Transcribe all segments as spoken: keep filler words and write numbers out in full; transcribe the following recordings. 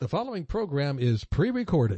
The following program is pre-recorded.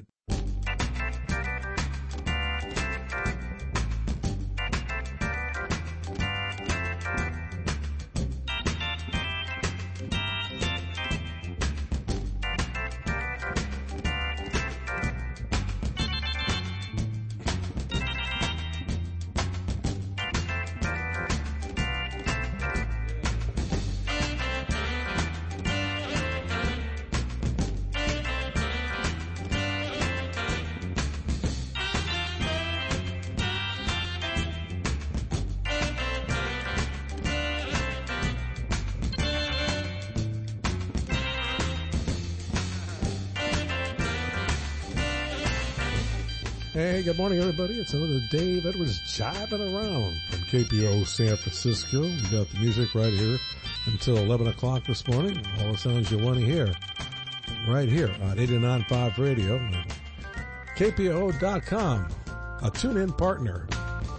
Hey, good morning, everybody. It's another Dave Edwards jiving around from K P O San Francisco. We got the music right here until eleven o'clock this morning. All the sounds you want to hear right here on eighty-nine point five Radio. K P O dot com, a tune-in partner.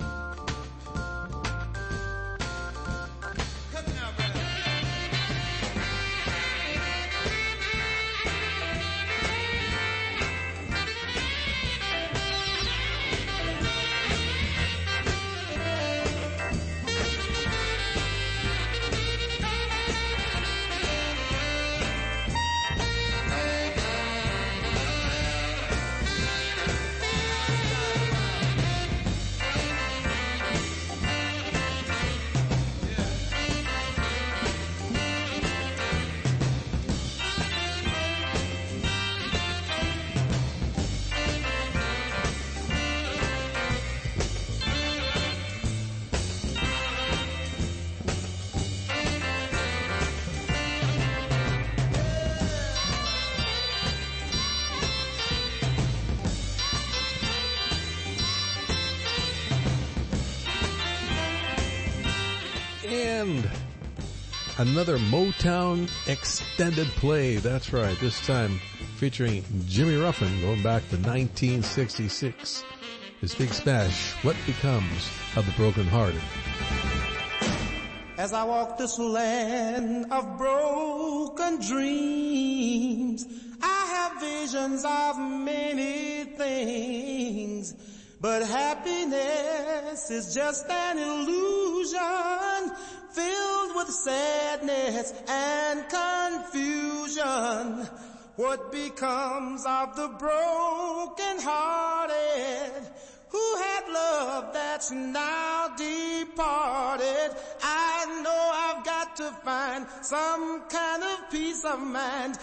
Another Motown extended play. That's right. This time featuring Jimmy Ruffin going back to nineteen sixty-six. His big smash, What Becomes of the Brokenhearted. As I walk this land of broken dreams, I have visions of many things, but happiness is just an illusion filled with sadness and confusion. What becomes of the broken-hearted who had love that's now departed? I know I've got to find some kind of peace of mind,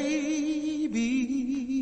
maybe.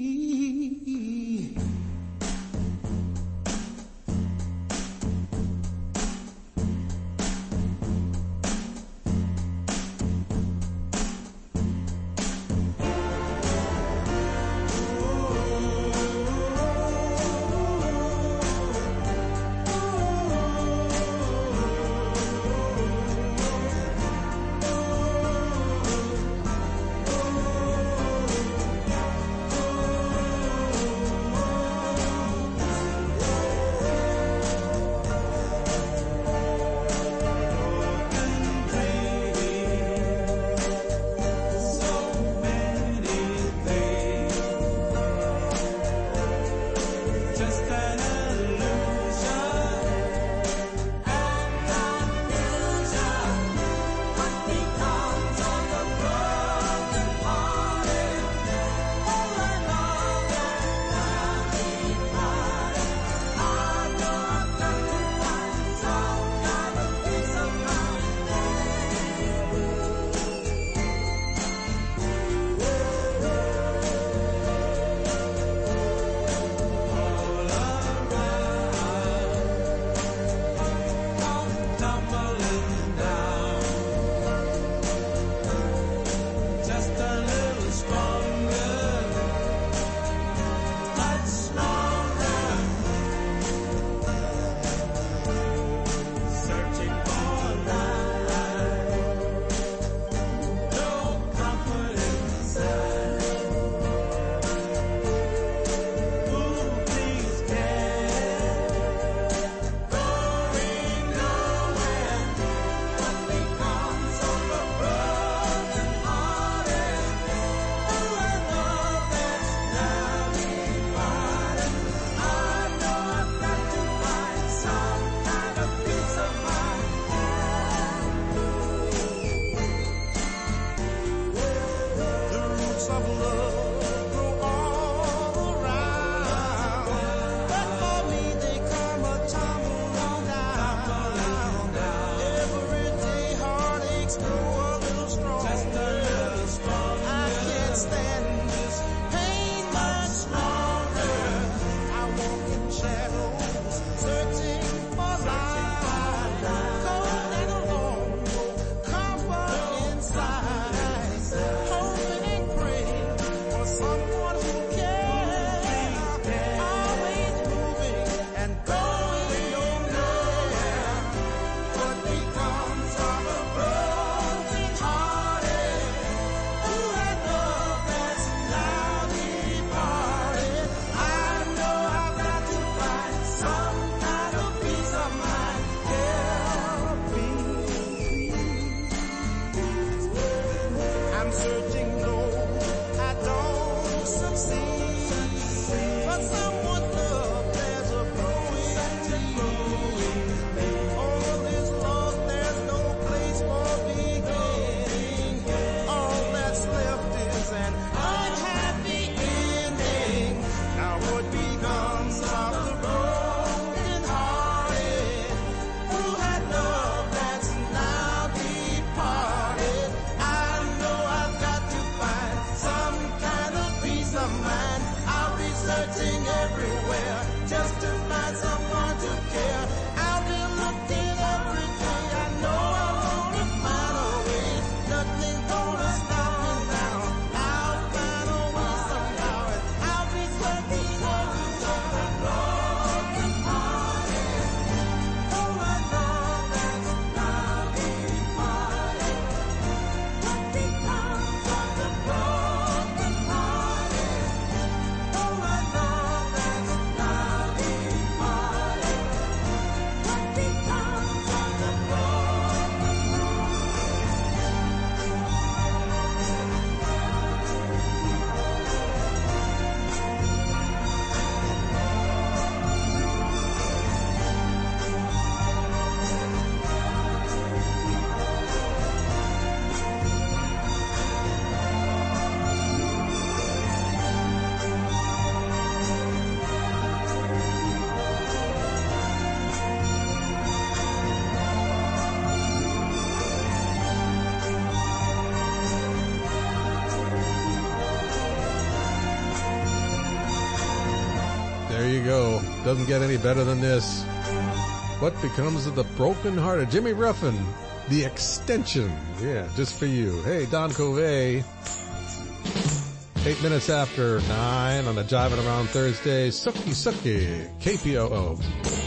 you go. Doesn't get any better than this. What Becomes of the Broken Hearted? Jimmy Ruffin, The Extension. Yeah, just for you. Hey, Don Covey. Eight minutes after nine on a Jiving Around Thursday. Sookie Sookie, K P O O.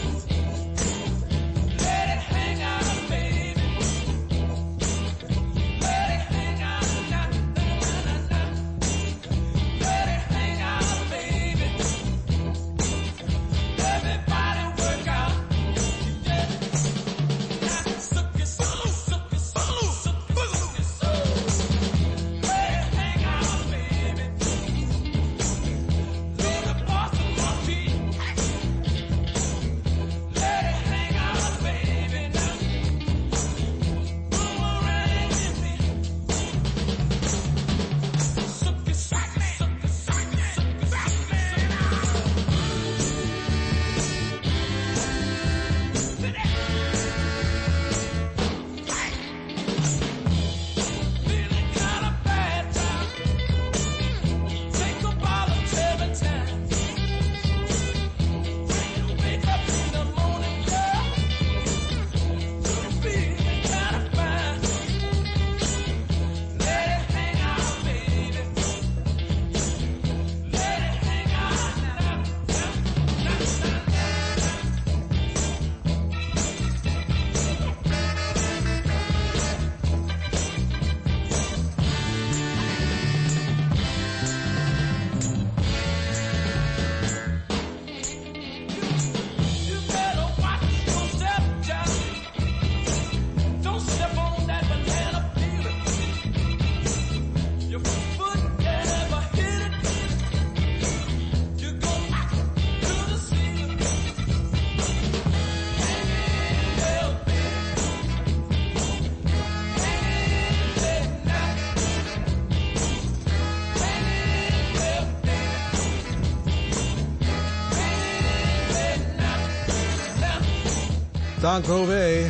Don Covey,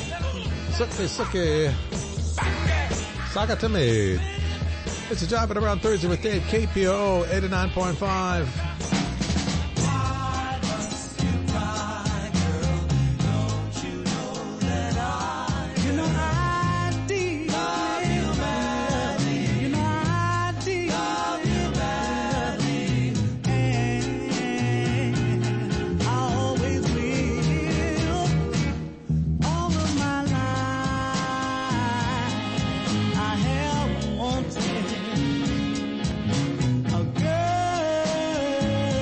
Sookie Sookie, Saga to me. It's a Jiving Around Thursday with Dave, K P O O eighty-nine point five. A girl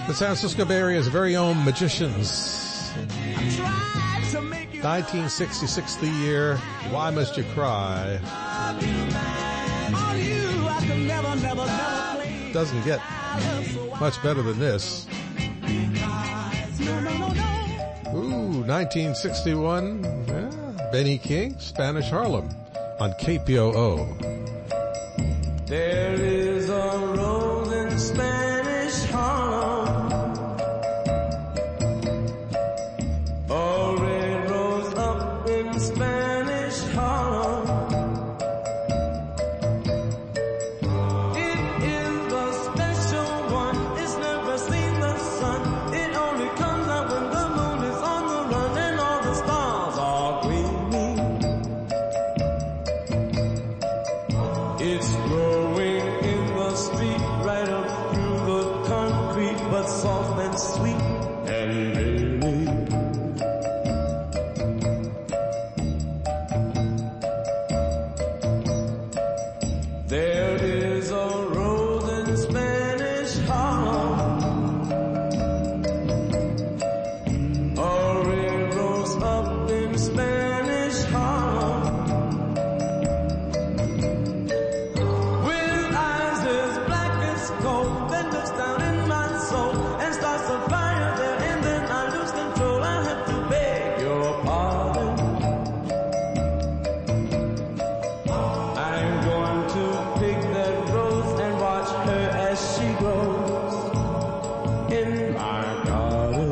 The San Francisco Bay Area's very own Magicians. nineteen sixty-six the year. Why Must You Cry? Doesn't get much better than this. Ooh, nineteen sixty-one. Yeah. Benny King, Spanish Harlem on K P O O. There is a rose in Spanish Harlem, a red rose up in Spanish Harlem. It is a special one, it's never seen the sun. It only comes out when the moon is on the run and all the stars are gleaming. It's growing in the street right up through the concrete, but soft and sweet and really. There is a rose in Spanish Harlem, a red rose up in Spanish Harlem. With eyes as black as coal, that looks down in my soul and starts a fire there, and then I lose control. I have to beg your pardon. I'm going to pick that rose and watch her as she grows in my garden.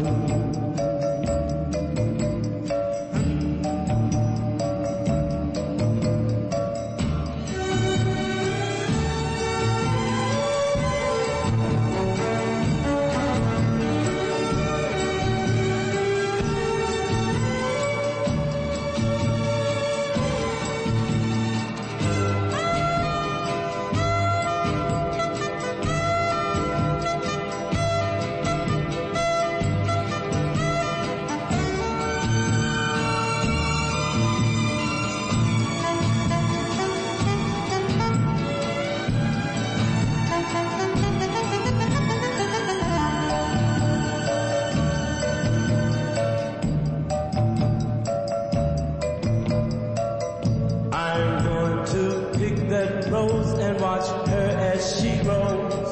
I'm going to pick that rose and watch her as she grows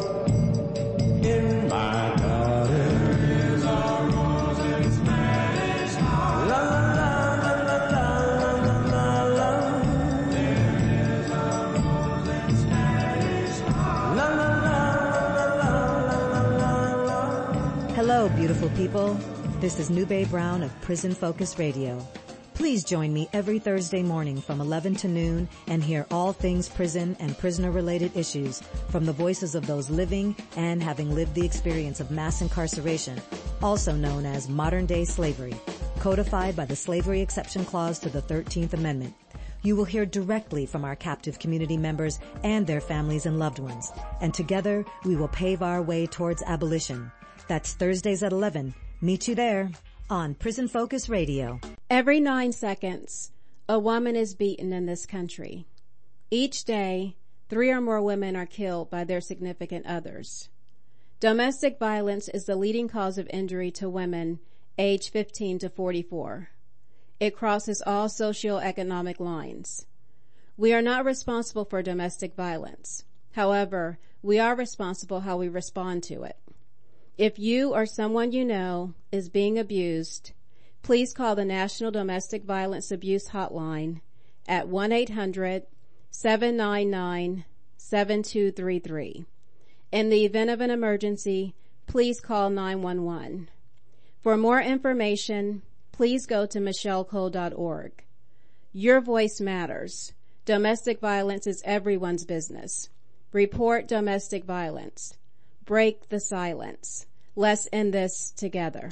in my garden. There's a rose in Spanish Harlem. La la la la la la la la. There is a rose in Spanish Harlem. La la la la la la la la. Hello, beautiful people. This is Nube Brown of Prison Focus Radio. Please join me every Thursday morning from eleven to noon and hear all things prison and prisoner-related issues from the voices of those living and having lived the experience of mass incarceration, also known as modern-day slavery, codified by the Slavery Exception Clause to the thirteenth Amendment. You will hear directly from our captive community members and their families and loved ones, and together we will pave our way towards abolition. That's Thursdays at eleven. Meet you there on Prison Focus Radio. Every nine seconds, a woman is beaten in this country. Each day, three or more women are killed by their significant others. Domestic violence is the leading cause of injury to women aged fifteen to forty-four. It crosses all socioeconomic lines. We are not responsible for domestic violence. However, we are responsible how we respond to it. If you or someone you know is being abused, please call the National Domestic Violence Abuse Hotline at one eight hundred seven nine nine seven two three three. In the event of an emergency, please call nine one one. For more information, please go to michelle cole dot org. Your voice matters. Domestic violence is everyone's business. Report domestic violence. Break the silence. Let's end this together.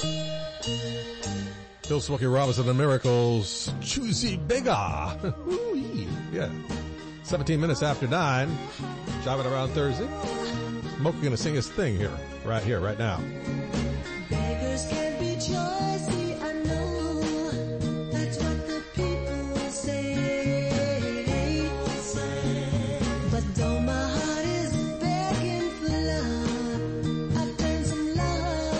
Bill Smokey Robinson and the Miracles, Choosy Bigger. Yeah. seventeen minutes after nine. Jiving around Thursday. Smokey gonna sing his thing here, right here, right now. Beggars can't be choicy, I know. That's what the people say. But though my heart is begging for love, I've done some love.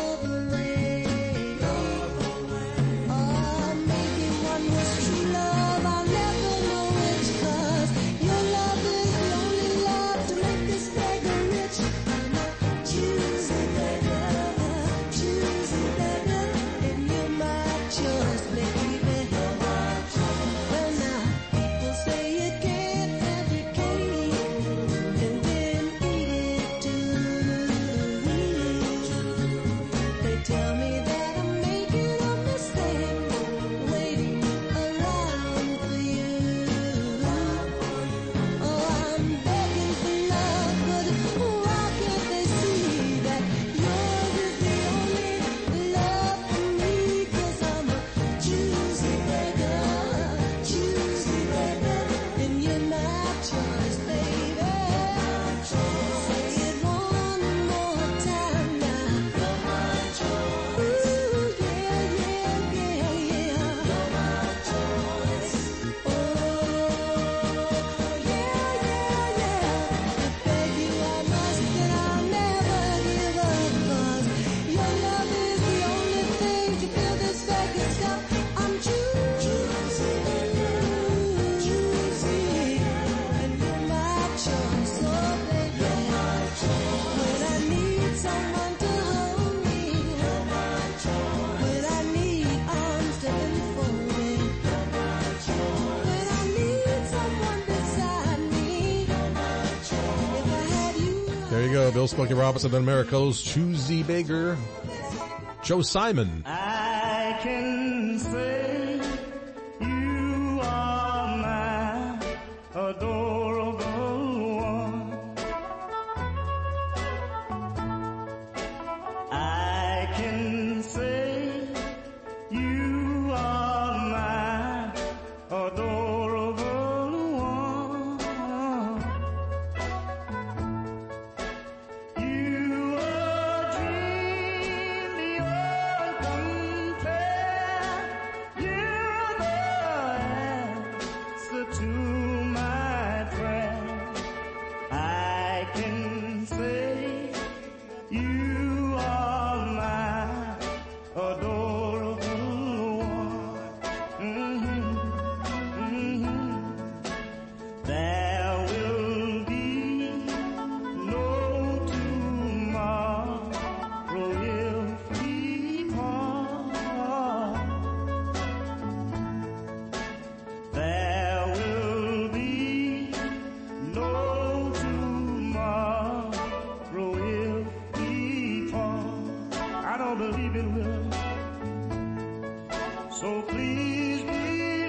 go. Bill Smokey Robinson and Marico's Choosy Baker. Joe Simon. I can say you are my adorable one. I can say you are my adorable one. You are a dream beyond compare. You're the answer to my prayer. I can say you are my adorable one. Mhm, mhm. There will be no tomorrow if we part. There will be no tomorrow if we part. I don't believe it will. So please be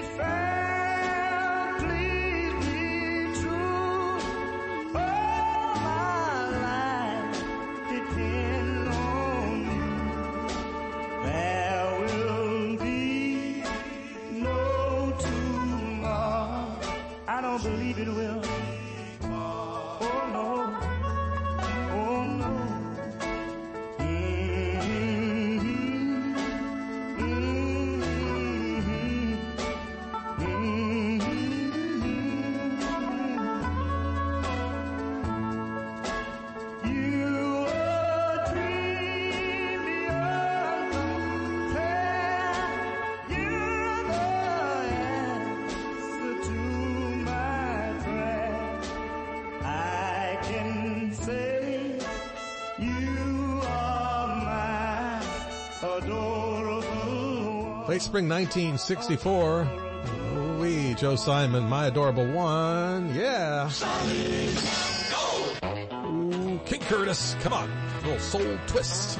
fair, please be true. All my life depend on you. There will be no tomorrow. I don't believe it will. Oh no, oh no. Mhm, mhm, mhm. You are a dream beyond compare. You're the answer to my prayer. I can say you are my adorable one. Late spring nineteen sixty-four. Wee, Joe Simon, My Adorable One. Yeah. Ooh, King Curtis, come on. A little soul twist.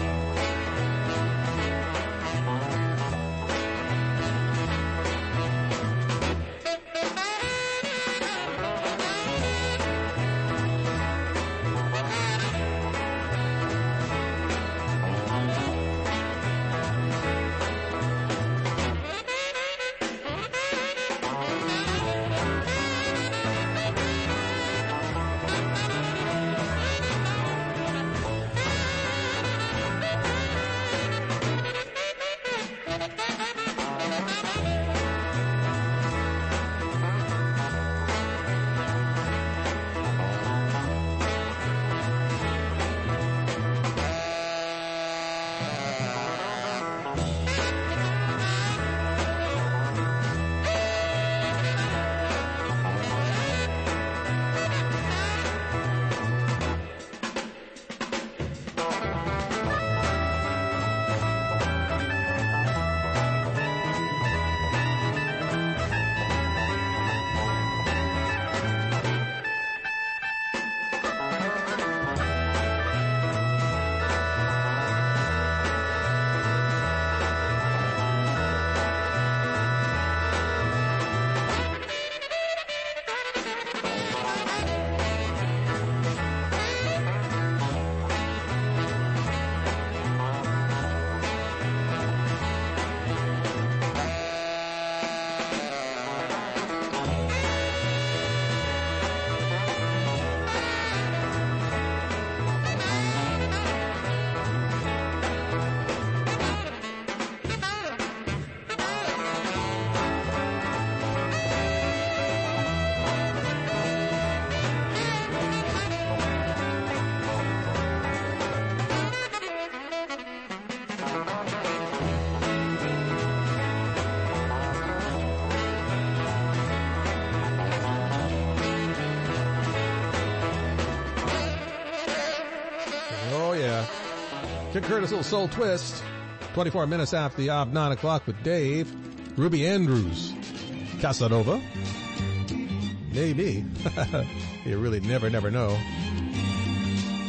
King Curtis, little soul twist. twenty-four minutes after the hour of nine o'clock with Dave. Ruby Andrews. Casanova. Maybe. You really never, never know.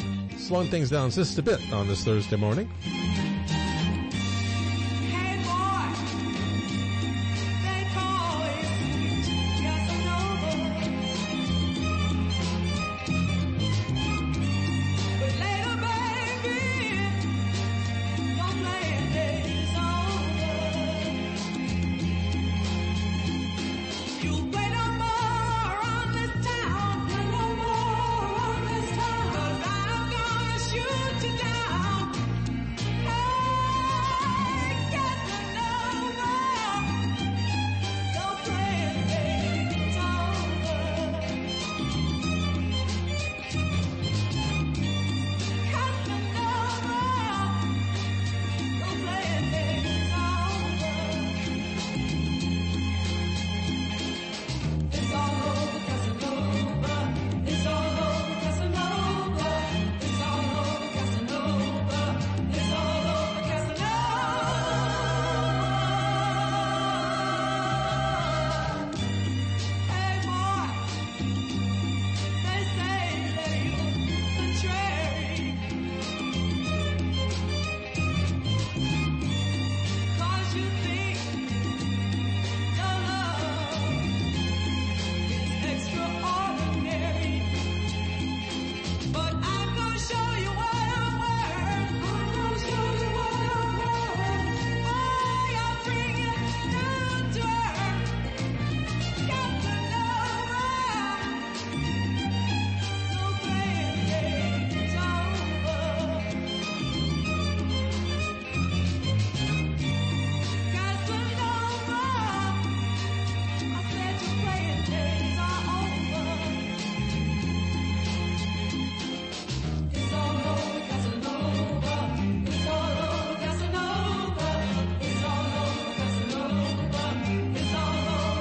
slowing things down just a bit on this Thursday morning. Hey boy, they call it Casanova, but later, baby, your man days over. You play no more around this town, play no more around this town, 'cause I'm gonna shoot you down. Hey, Casanova, your playing days over. Casanova, your playing days over. It's all over Casanova. It's all over Casanova. It's all over Casanova. It's all over Casanova. Hey boy, they say that you're contrary, 'cause you think your love extraordinary, but I'm gonna show you what I'm worth. I'm gonna show you what I'm worth. Boy, I'll bring you down to earth. Casanova, no playing games over. Casanova, I said your playing days are over. It's all over Casanova. It's all over Casanova. It's all over Casanova. It's all over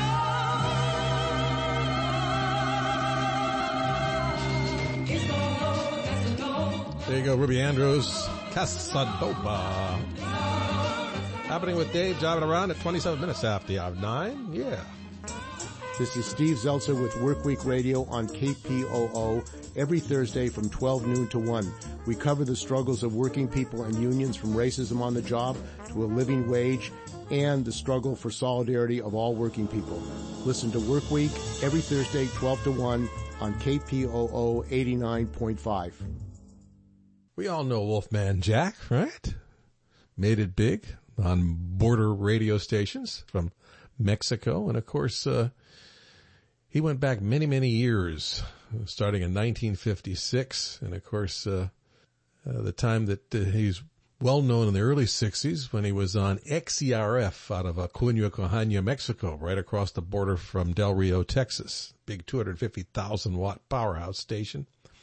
Casanova. It's all over Casanova. There you go, Ruby Andrews, Casanova. Happening with Dave, driving around at twenty-seven minutes after the hour nine. Yeah. This is Steve Zeltzer with Workweek Radio on K P O O every Thursday from twelve noon to one. We cover the struggles of working people and unions, from racism on the job to a living wage, and the struggle for solidarity of all working people. Listen to Workweek every Thursday twelve to one on K P O O eighty-nine point five. We all know Wolfman Jack, right? Made it big on border radio stations from Mexico. And of course, uh, he went back many, many years, starting in nineteen fifty-six. And of course, uh, uh the time that uh, he's well known in the early sixties when he was on X E R F out of Acuña, Coahuila, Mexico, right across the border from Del Rio, Texas. Big two hundred fifty thousand watt powerhouse station.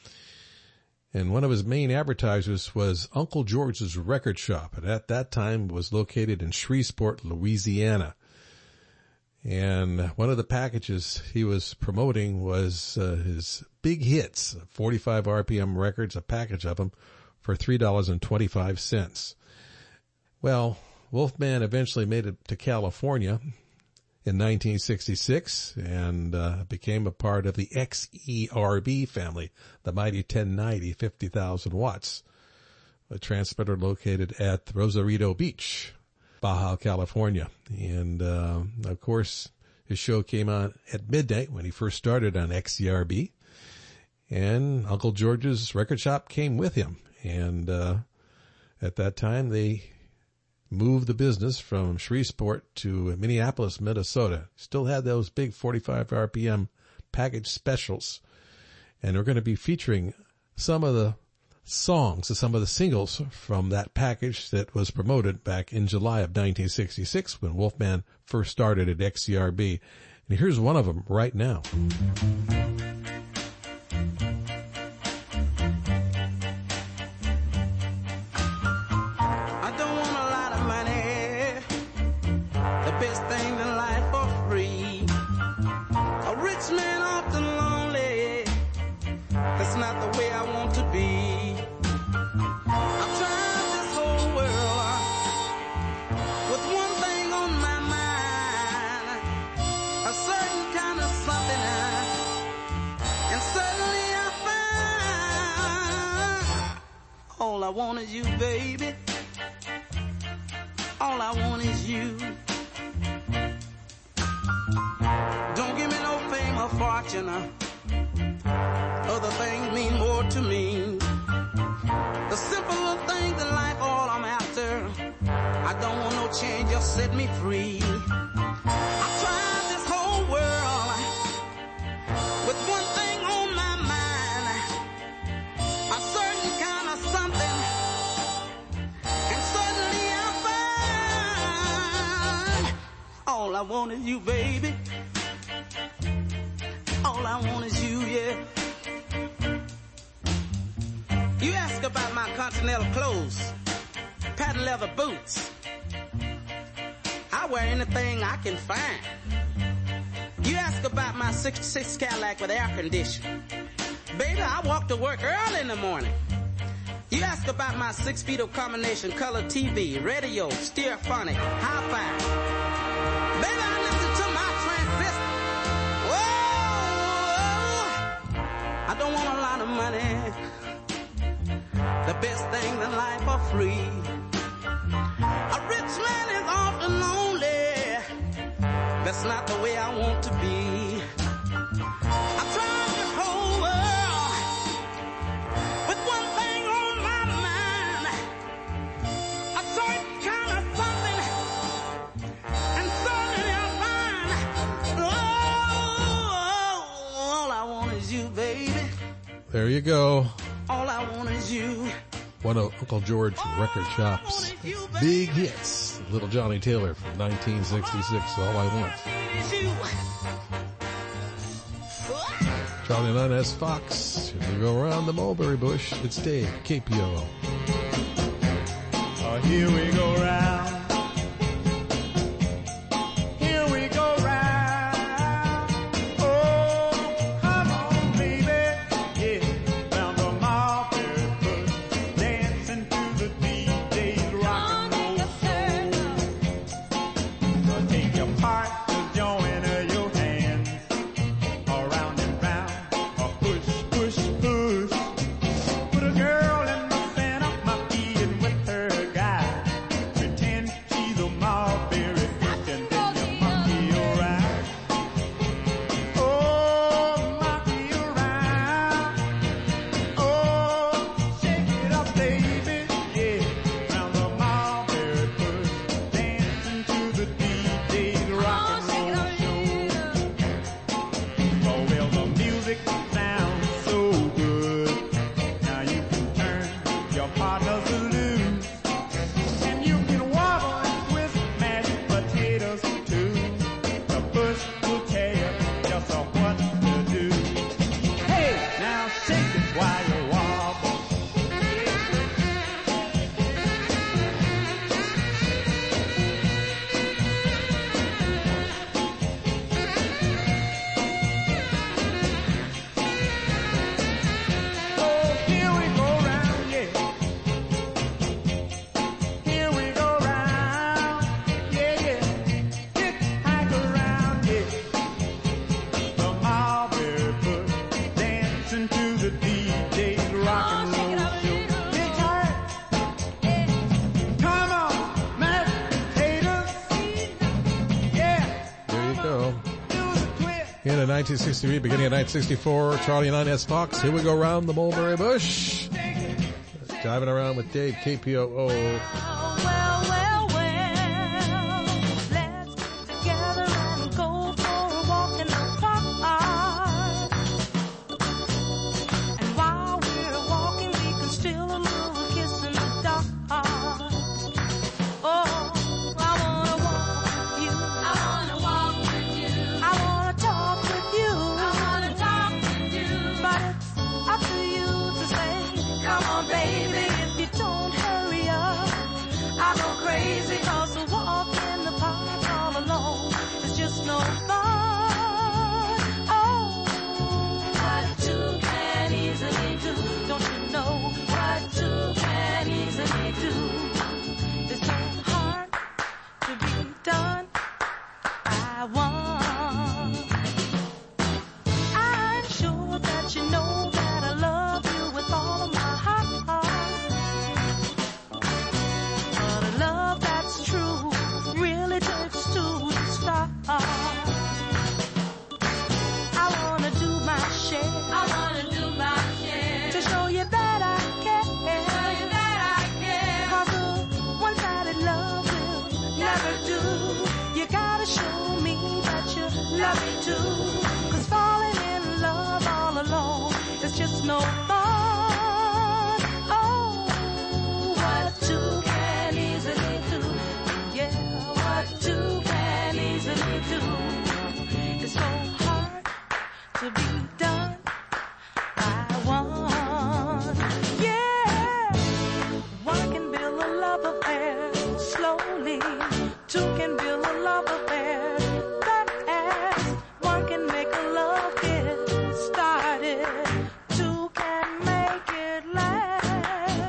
And one of his main advertisers was Uncle George's Record Shop, and at that time was located in Shreveport, Louisiana. And one of the packages he was promoting was uh, his big hits, forty-five R P M records, a package of them, for three dollars and twenty-five cents. Well, Wolfman eventually made it to California in nineteen sixty-six and uh, became a part of the X E R B family, the mighty ten ninety, fifty thousand watts, a transmitter located at Rosarito Beach, Baja California. And uh, of course, his show came on at midnight when he first started on X E R B, and Uncle George's Record Shop came with him. And uh, at that time, they moved the business from Shreveport to Minneapolis, Minnesota. Still had those big forty-five R P M package specials. And we're going to be featuring some of the songs, some of the singles from that package that was promoted back in July of nineteen sixty-six when Wolfman first started at X E R B. And here's one of them right now. Something, and suddenly I find All I want is you, baby. All I want is you. Don't give me no fame or fortune. uh, Other things mean more to me. The simple little things in life, all I'm after. I don't want no change, just set me free. I tried this whole world with one thing on my mind, a certain kind of something, and suddenly I find all I want is you, baby. All I want is you, yeah. You ask about my continental clothes, patent leather boots. I wear anything I can find. You ask about my sixty-six Cadillac with air conditioning. Baby, I walk to work early in the morning. You ask about my six-speed combination color T V, radio, stereophonic, hi-fi. Baby, I listen to my transistor. Whoa! I don't want a lot of money. The best things in life are free. A rich man is often lonely. That's not the way I want to be. I tried this whole world with one thing on my mind, a certain kind of something, and suddenly I find, oh, all I want is you, baby. There you go. All I want is you. One of Uncle George Record Shop's big hits. Little Johnny Taylor from nineteen sixty-six, All I Want. Charlie nine S Fox. Here we go around the mulberry bush. It's Dave, K P O O. Oh, here we go round. Here we go round. Oh, come on, baby. Yeah, round the mulberry bush, dancing to the D J's rock and roll soul. So take your partner, join your hands, around and round, a push, push, push. Put a girl in the center, my feet and with her guy. Pretend she's a mulberry bush and then you monkey around. Oh, monkey around. Oh, shake it up, baby. Yeah, round the mulberry bush, dancing to the D J's rock and roll show. Oh, well, the music sounds so good. Now you can turn your partners loose. And you can wobble and twist mashed potatoes too. The bush will tell you just uh, what to do. Hey, now shake it while you wobble. Oh, here we go round, yeah. Here we go round, yeah, yeah. Hit, hike around, yeah. The mulberry bush, dancing to the D J's rock and roll show. Big time. Come on, mashed potatoes. Yeah, There you go. do the twist. In the nineteen sixty-three, beginning of nineteen sixty-four, Charlie nine S Fox. Here we go around the mulberry bush. Diving around with Dave, K P O O. Well, well, well, let's get together and go for a walk in the park. And while we're walking, we can steal a little kiss in the dark. Oh, I wanna walk with you. I wanna walk with you. I wanna talk with you. I wanna talk with you. But it's up to you to say, come on, baby, if you don't hurry up. I what to. 'Cause falling in love all alone is just no fun. Oh, what two can easily do. Yeah, what two can easily do. It's so hard to be done by one. Yeah, one can build a love affair slowly. Two can build a love affair fast. One can make a love get started. Two can make it last.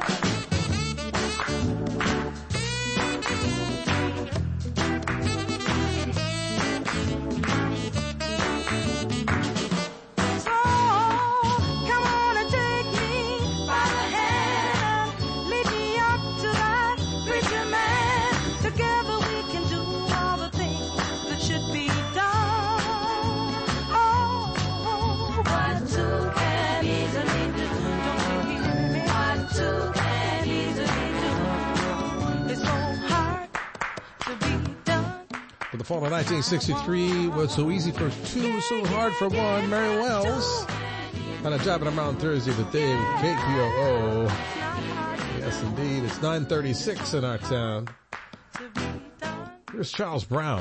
So come on and take me by the hand, lead me up to that preacher man. Together we can do all the things that should be done. Oh, what two can easily do. Don't you hear me? What two can easily do. It's so hard to be done. For the fall of nineteen sixty-three, was so easy for two, so hard for one. Mary Wells on a Driving Around Thursday with Dave, K P O O. Yes, indeed. It's nine thirty-six in our town. Here's Charles Brown.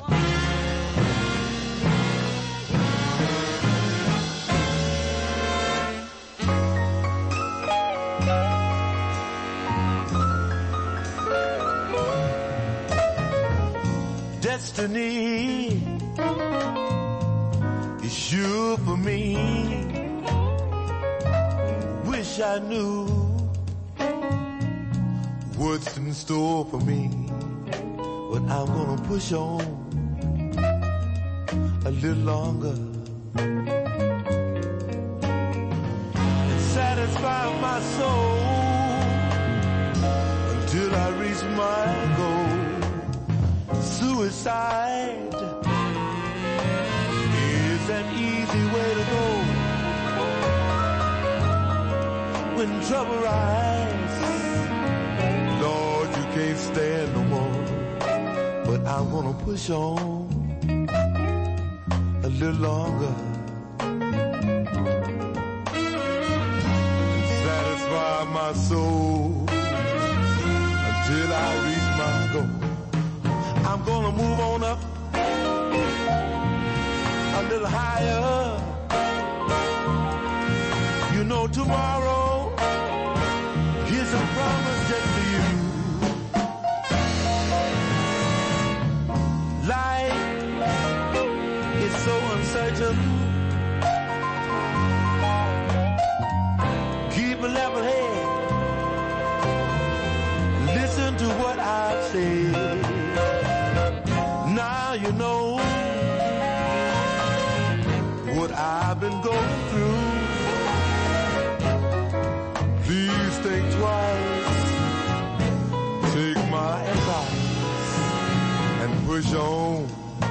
Destiny is sure for me. Wish I knew what's in store for me. But I'm gonna push on a little longer and satisfy my soul until I reach my goal. Suicide is an easy way to go when trouble rises. Lord, you can't stand no more. But I'm gonna push on a little longer. Satisfy my soul until I reach my goal. I'm gonna move on up a little higher. You know tomorrow here's a promise just for you. Life is so uncertain. Keep a level head. Listen to what I've said. Now you know what I've been going through. Please think twice. Take my advice and push on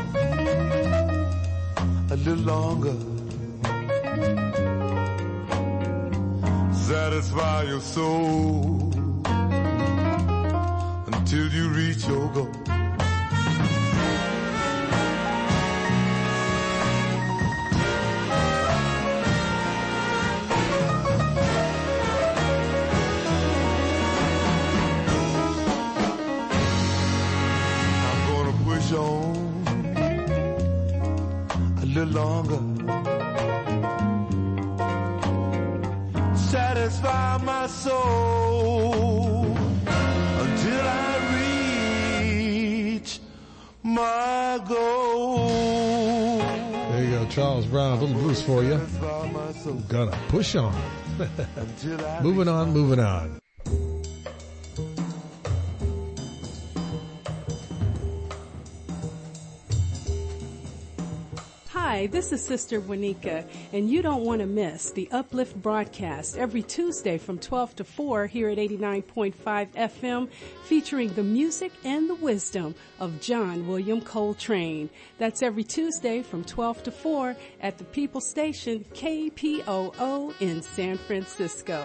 a little longer. Satisfy your soul until you reach your goal. On a little longer, satisfy my soul until I reach my goal. There you go, Charles Brown, a little blues for you. Gonna push on. Moving on, moving on. Hi, this is Sister Wanika, and you don't want to miss the Uplift broadcast every Tuesday from twelve to four here at eighty-nine point five F M, featuring the music and the wisdom of John William Coltrane. That's every Tuesday from twelve to four at the People Station K P O O in San Francisco.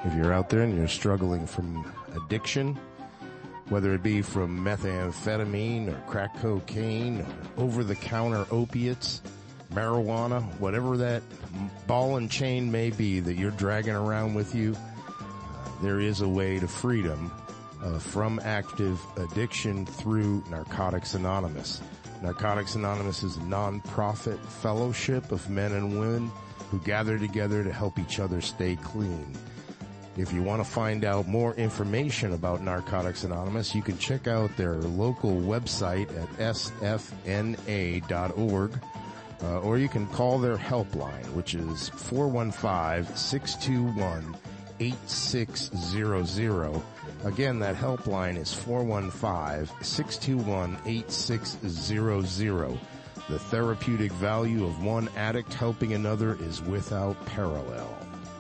If you're out there and you're struggling from addiction, whether it be from methamphetamine or crack cocaine or over-the-counter opiates, marijuana, whatever that ball and chain may be that you're dragging around with you, there is a way to freedom uh, from active addiction through Narcotics Anonymous. Narcotics Anonymous is a non-profit fellowship of men and women who gather together to help each other stay clean. If you want to find out more information about Narcotics Anonymous, you can check out their local website at s f n a dot org, uh, or you can call their helpline, which is four one five, six two one, eight six zero zero. Again, that helpline is four one five, six two one, eight six zero zero. The therapeutic value of one addict helping another is without parallel.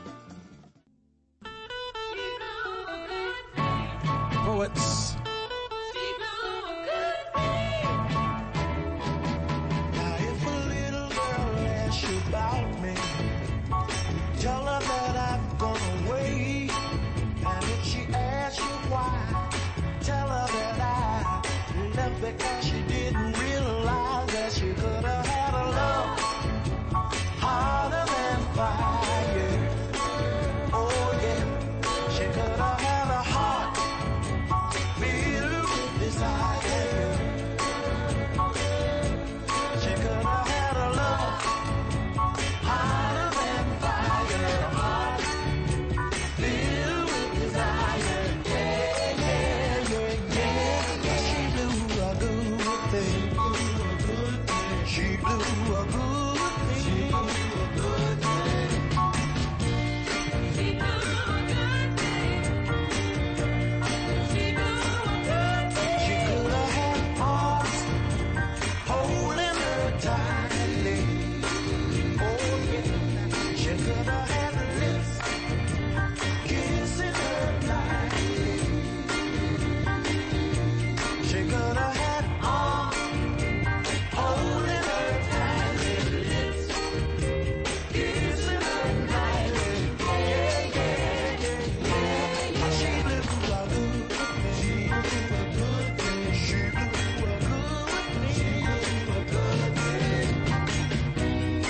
Poets. Now if a little girl asks you about me, tell her that I've gone away. And if she asks you why, tell her that I left because she didn't realize that she could have had a love harder than fire. Oh yeah, she could have had a heart filled with desire. She could have had a love harder than fire. Heart filled with desire. Yeah, yeah, yeah, yeah. Yeah, she blew a good thing. She blew a good thing. She could have had arms holding her tightly. Oh yeah. She could have had lips kissing her lightly. She could have had arms holding her tightly. Lips kissing her lightly. Yeah, yeah, yeah, yeah. She blew a good thing. She blew a good thing. She blew a good thing.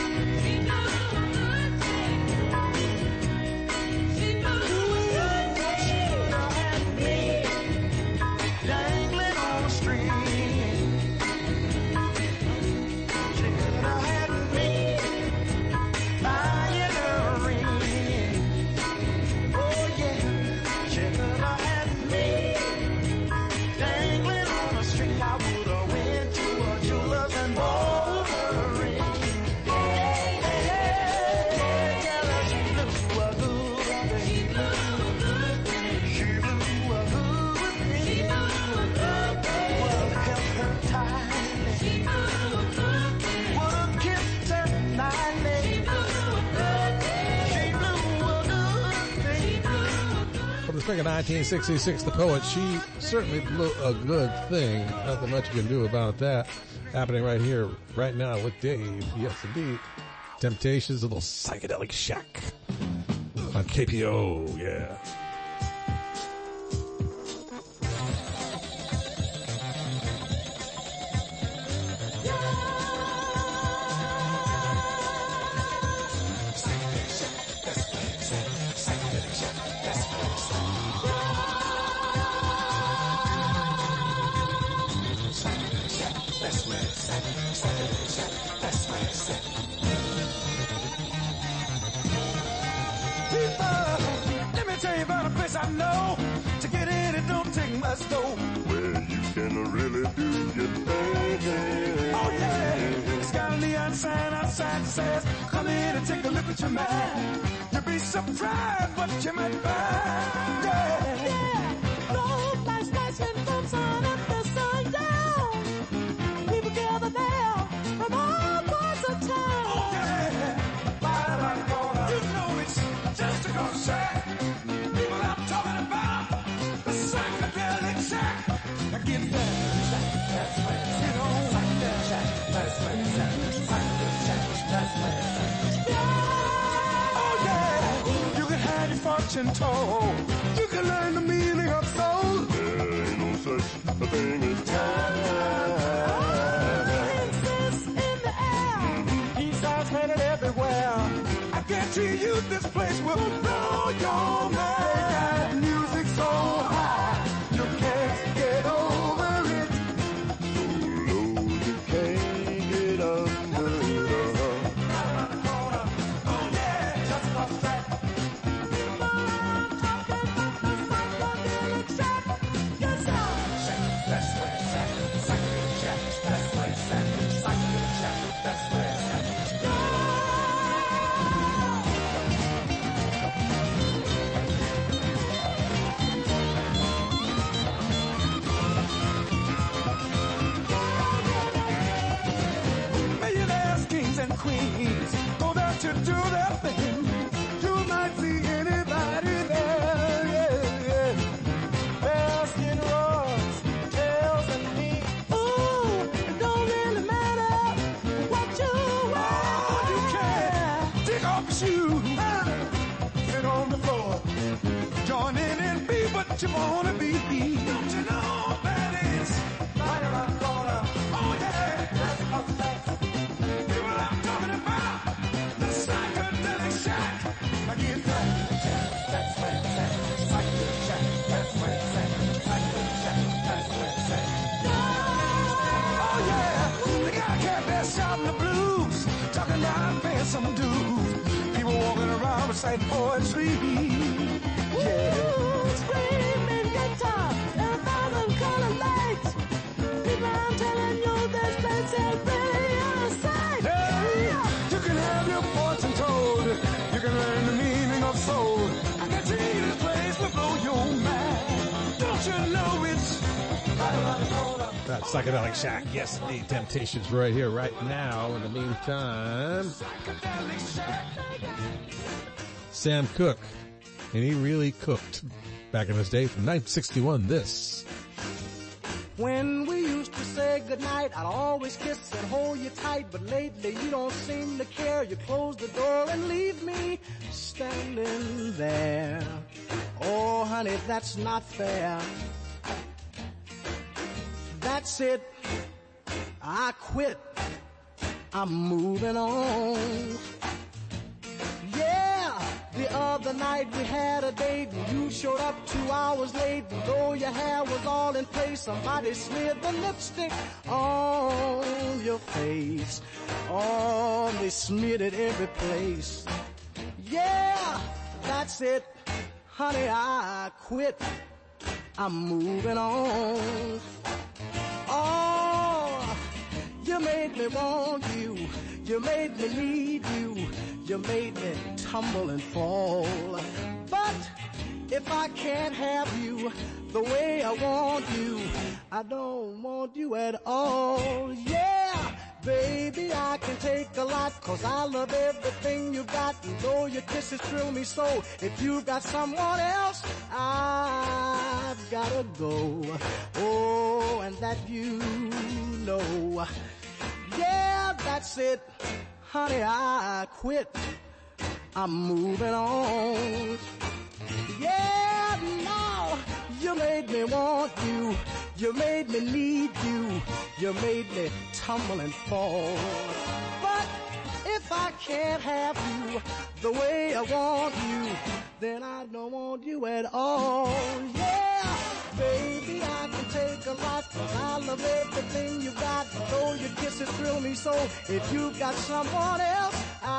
Dangling on a string. She could have had me buying her a ring. Oh yeah, she could have had me dangling on a string. I would have went to a jeweler's and bought her a ring. Yeah, yeah, yeah, yeah. She blew a good thing. She blew a good thing. She blew a good thing. Would have held her tightly. She blew a good thing. Would have kissed her nightly. She blew a good thing. She blew a good thing. From the spring of nineteen sixty-six, the poet, she certainly blew a good thing. Nothing much you can do about that. Happening right here, right now with Dave. Yes, indeed. Temptations, a little psychedelic shack on K P O. Yeah. Let me tell you about a place I know. To get in, it don't take much dough. Where you can really do your thing. Oh yeah, it's got a neon sign outside that says, "Come in and take a look at your man." You'll be surprised what you might find. Yeah, yeah. Long nights, nights and fun sun at the sundown. People gather there from all parts of town. Oh yeah, right around the corner. You know it's just a ghost shack. People I'm talking about, the psychedelic shack. Now get there. That's where it's at. You know, psychedelic shack. That's where it's at. Psychedelic shack. That's where it's at. Yeah. Oh yeah, you can have your fortune told. You can learn the meaning of soul. There ain't no such a thing as time. Princess in the air. Peace signs painted everywhere. I guarantee you this place will blow your mind. They got music so high, you can't get over it. So low you can't get under it. Oh yeah, just a track. People I'm talking about the psychedelic shack. Yes, sir. That's where it's at. Psychedelic shack. That's where it's at. Psychedelic shack. That's where it's at. Millionaires, kings, and queens go there to do their thing. You might see anybody there. Yeah, yeah. Bearskin rugs, tails, and me. Ooh, it don't really matter what you wear. You can take off your shoes, sit on the floor, join in and be what you wanna be. Don't you know that it's right around the corner? Oh yeah, that's a fact. People I'm talking about, the psychedelic shack. I get that. That's where it's at. Psychedelic shack. That's where it's at. Psychedelic shack. That's where it's at. Oh yeah, they got a cat there shouting the blues, talking down, paying some dues. People walking around reciting poetry. Yeah, screaming guitar and a thousand colored lights. People, I'm telling you, this place is really out of sight. Yeah, you can have your fortune told. You can learn the meaning of soul. I can tell you this place will blow your mind. Don't you know it's right around the corner? That Psychedelic Shack. Yes, indeed. Temptations right here, right now. In the meantime, Sam Cooke. And he really cooked back in his day from nineteen sixty-one. This. When we used to say goodnight, I'd always kiss and hold you tight. But lately you don't seem to care. You close the door and leave me standing there. Oh, honey, that's not fair. That's it. I quit. I'm moving on. Yeah, the other night we had a date and you showed up two hours late. And though your hair was all in place, somebody smeared the lipstick on your face. Oh, they smeared it every place. Yeah, that's it. Honey, I quit. I'm moving on. Oh, you made me want you. You made me need you. You made me tumble and fall. But if I can't have you the way I want you, I don't want you at all. Yeah, baby, I can take a lot, 'cause I love everything you got. And though your kisses thrill me so, if you've got someone else, I've gotta go. Oh, and that you know. Yeah, that's it. Honey, I quit. I'm moving on. Yeah, now you made me want you. You made me need you. You made me tumble and fall. But if I can't have you the way I want you, then I don't want you at all. Yeah, baby, I can take a lot, 'cause I love everything you got. Though your kisses thrill me so, if you've got someone else,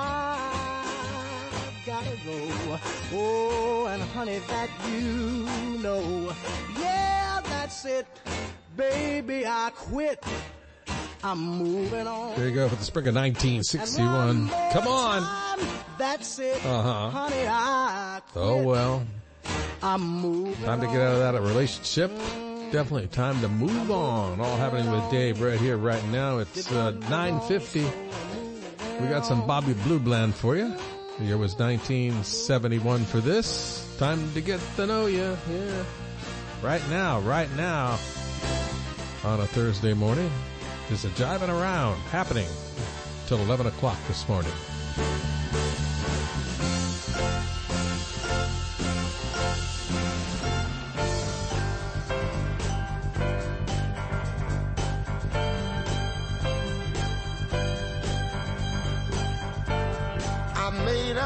I've gotta go. Oh, and honey, that you know. Yeah, that's it. Baby, I quit. I'm moving on. There you go for the spring of nineteen sixty-one. Come on. Time, that's it. Uh-huh. Honey, I quit. Oh, well. I'm moving Time to get out of that relationship. Definitely time to move on. All happening with Dave right here, right now. It's uh, nine fifty. We got some Bobby Blue Bland for you. The year was nineteen seventy-one for this. Time to get to know you. Yeah. Right now, right now. On a Thursday morning. There's a jiving around happening till eleven o'clock this morning.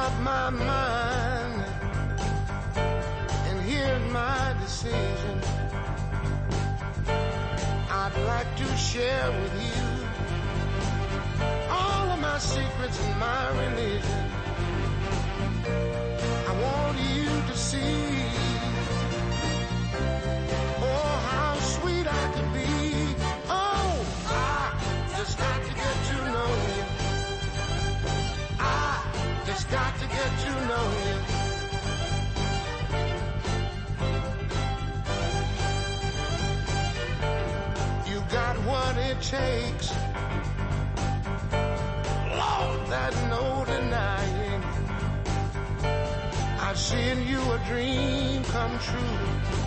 out my mind, and here's my decision. I'd like to share with you all of my secrets and my religion. I want you to see, oh, how sweet I could be. Oh, I just got to get to know you. I just got to get to know you. You got what it takes, Lord, there's no denying. I've seen you a dream come true.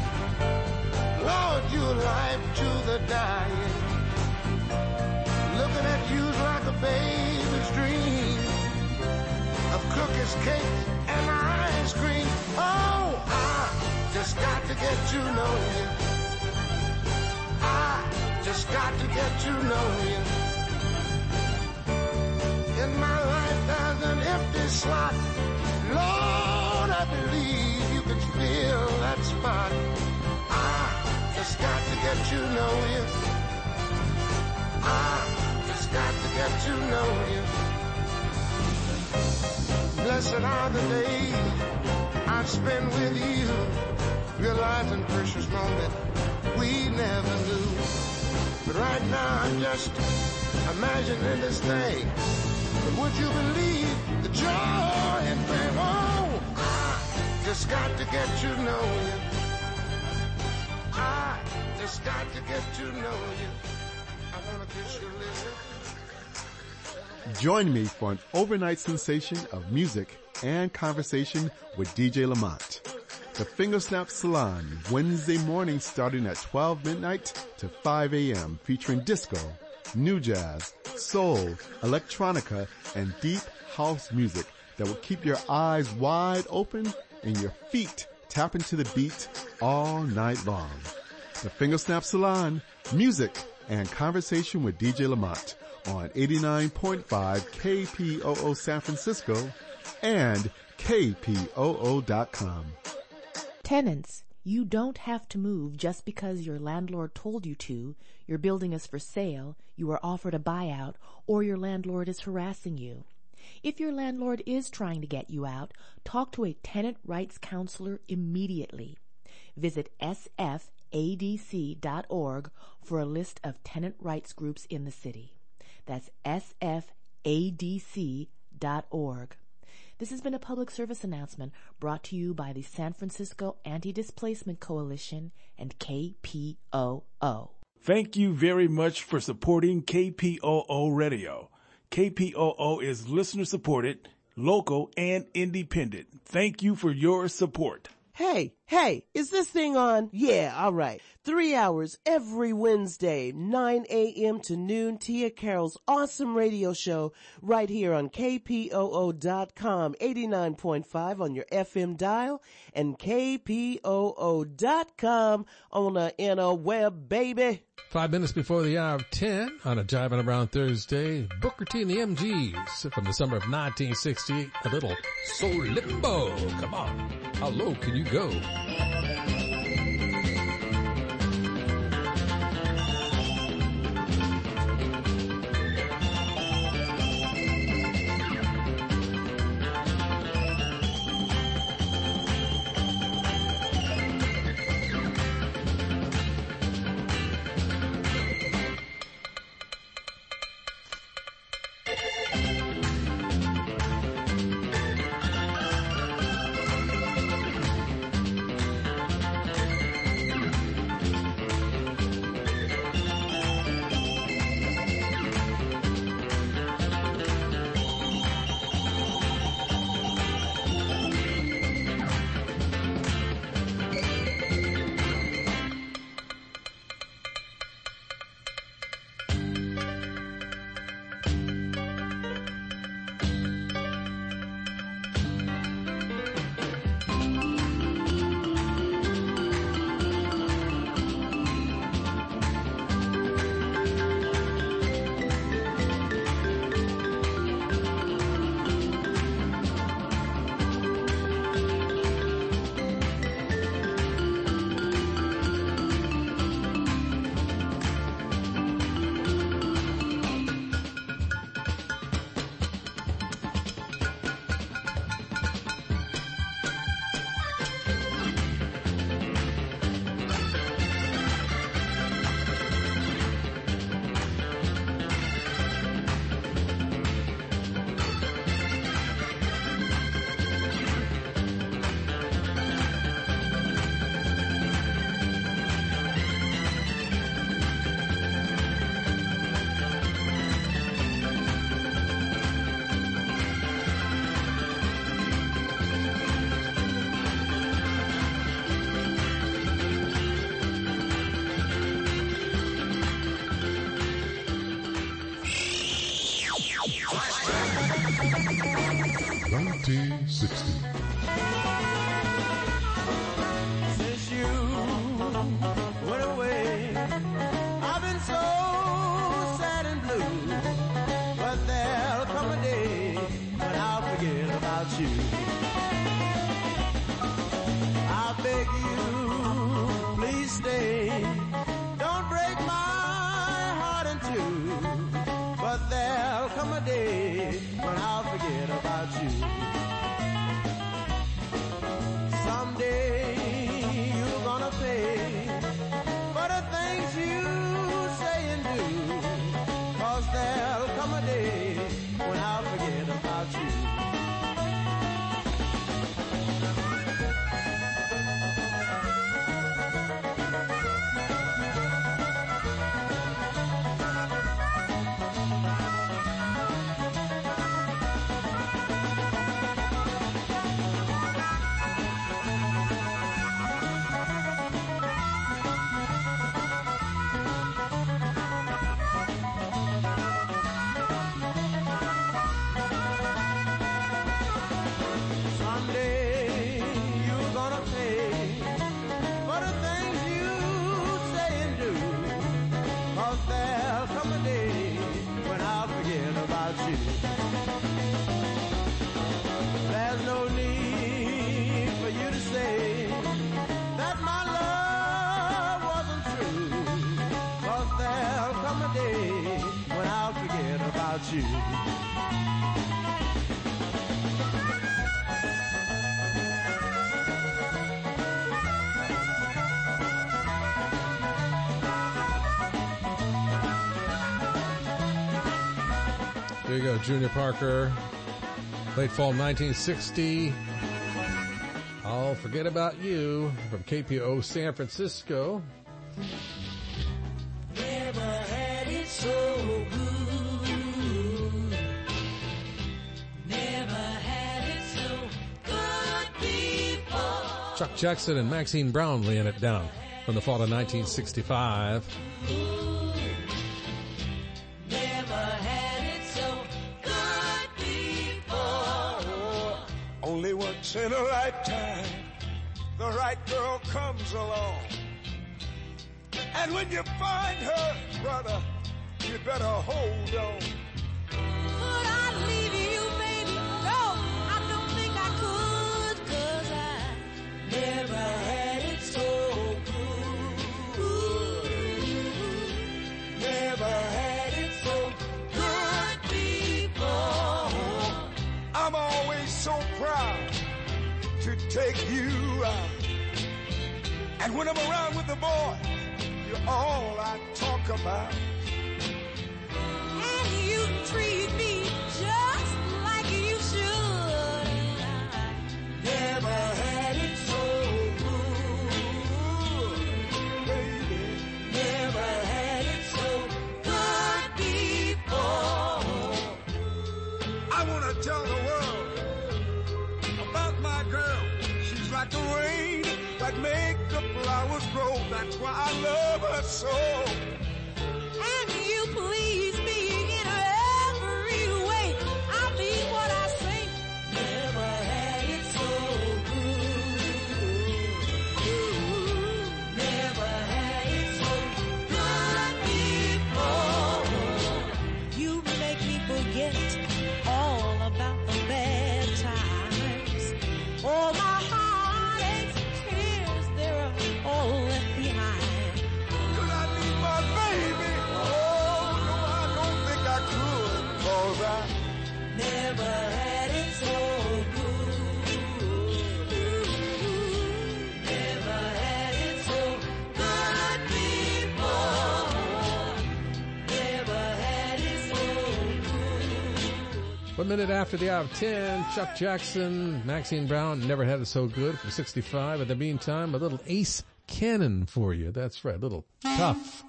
Lord, you're life to the dying. Looking at you's like a baby's dream of cookies, cake, and ice cream. Oh, I just got to get to know you. I just got to get to know you. In my life there's an empty slot. Lord, I believe you could fill that spot. I just got to get to know you. I just got to get to know you. Blessed are the days I've spent with you, realizing precious moments we never knew. But right now I'm just imagining this thing. But would you believe the joy and fame? Oh, I just got to get to know you. I just got to get to know you. I wanna kiss your lips. Join me for an overnight sensation of music and conversation with D J Lamont. The Fingersnap Salon, Wednesday morning starting at twelve midnight to five a.m. featuring disco, new jazz, soul, electronica, and deep house music that will keep your eyes wide open and your feet tapping to the beat all night long. The Fingersnap Salon, music and conversation with D J Lamont on eighty-nine point five K P O O San Francisco and K P O O dot com. Tenants, you don't have to move just because your landlord told you to, your building is for sale, you are offered a buyout, or your landlord is harassing you. If your landlord is trying to get you out, talk to a tenant rights counselor immediately. Visit S F A D C dot org for a list of tenant rights groups in the city. That's S F A D C dot org. This has been a public service announcement brought to you by the San Francisco Anti-Displacement Coalition and K P O O. Thank you very much for supporting K P O O Radio. K P O O is listener-supported, local, and independent. Thank you for your support. Hey, hey, is this thing on? Yeah, all right. Three hours every Wednesday, nine a.m. to noon, Tia Carroll's awesome radio show right here on K P O O dot com, eighty-nine point five on your F M dial, and K P O O dot com on the interweb, baby. Five minutes before the hour of ten on a Jiving Around Thursday, Booker T and the M Gs from the summer of nineteen sixty-eight, a little Soul Limbo. Come on, how low can you go? twenty sixty. Since you went away, I've been so sad and blue. But there'll come a day when I'll forget about you. I beg you, please stay. Don't break my heart in two. But there'll come a day when I'll forget about you. Someday you're gonna pay for the things you say and do. Cause there'll come a day when I'll forget about you. There's no need for you to say that my love wasn't true. Cause there'll come a day when I'll forget about you. There you go, Junior Parker. Late fall nineteen sixty. I'll Forget About You from K P O San Francisco. Never had it so good. Never had it so good before. Chuck Jackson and Maxine Brown laying it down from the fall of nineteen sixty-five. Only once in a lifetime, the right girl comes along. And when you find her, brother, you better hold on. Could I leave you, baby? No, I don't think I could, 'cause I never had it so good. Never had it so good before. I'm always so proud to take you out. And when I'm around with the boy, you're all I talk about. And you treat me just like you should. Never had it so good, baby. Never had it so good before. I want to tell the world about my girl. She's like the rain that make the flowers grow. That's why I love her so. And you please me in every way. I mean what I say. Never had it so good. Never had it so good before. You make me forget all about the bad times. All my heartaches and cares, they're all left behind. Could I leave my baby? Oh, no, I don't think I could. 'Cause I never had it so good. Never had it so good before. Never had it so good. One minute after the hour of ten, Chuck Jackson, Maxine Brown, Never Had It So Good from sixty-five. In the meantime, a little Ace Cannon for you. That's right, a little Tough.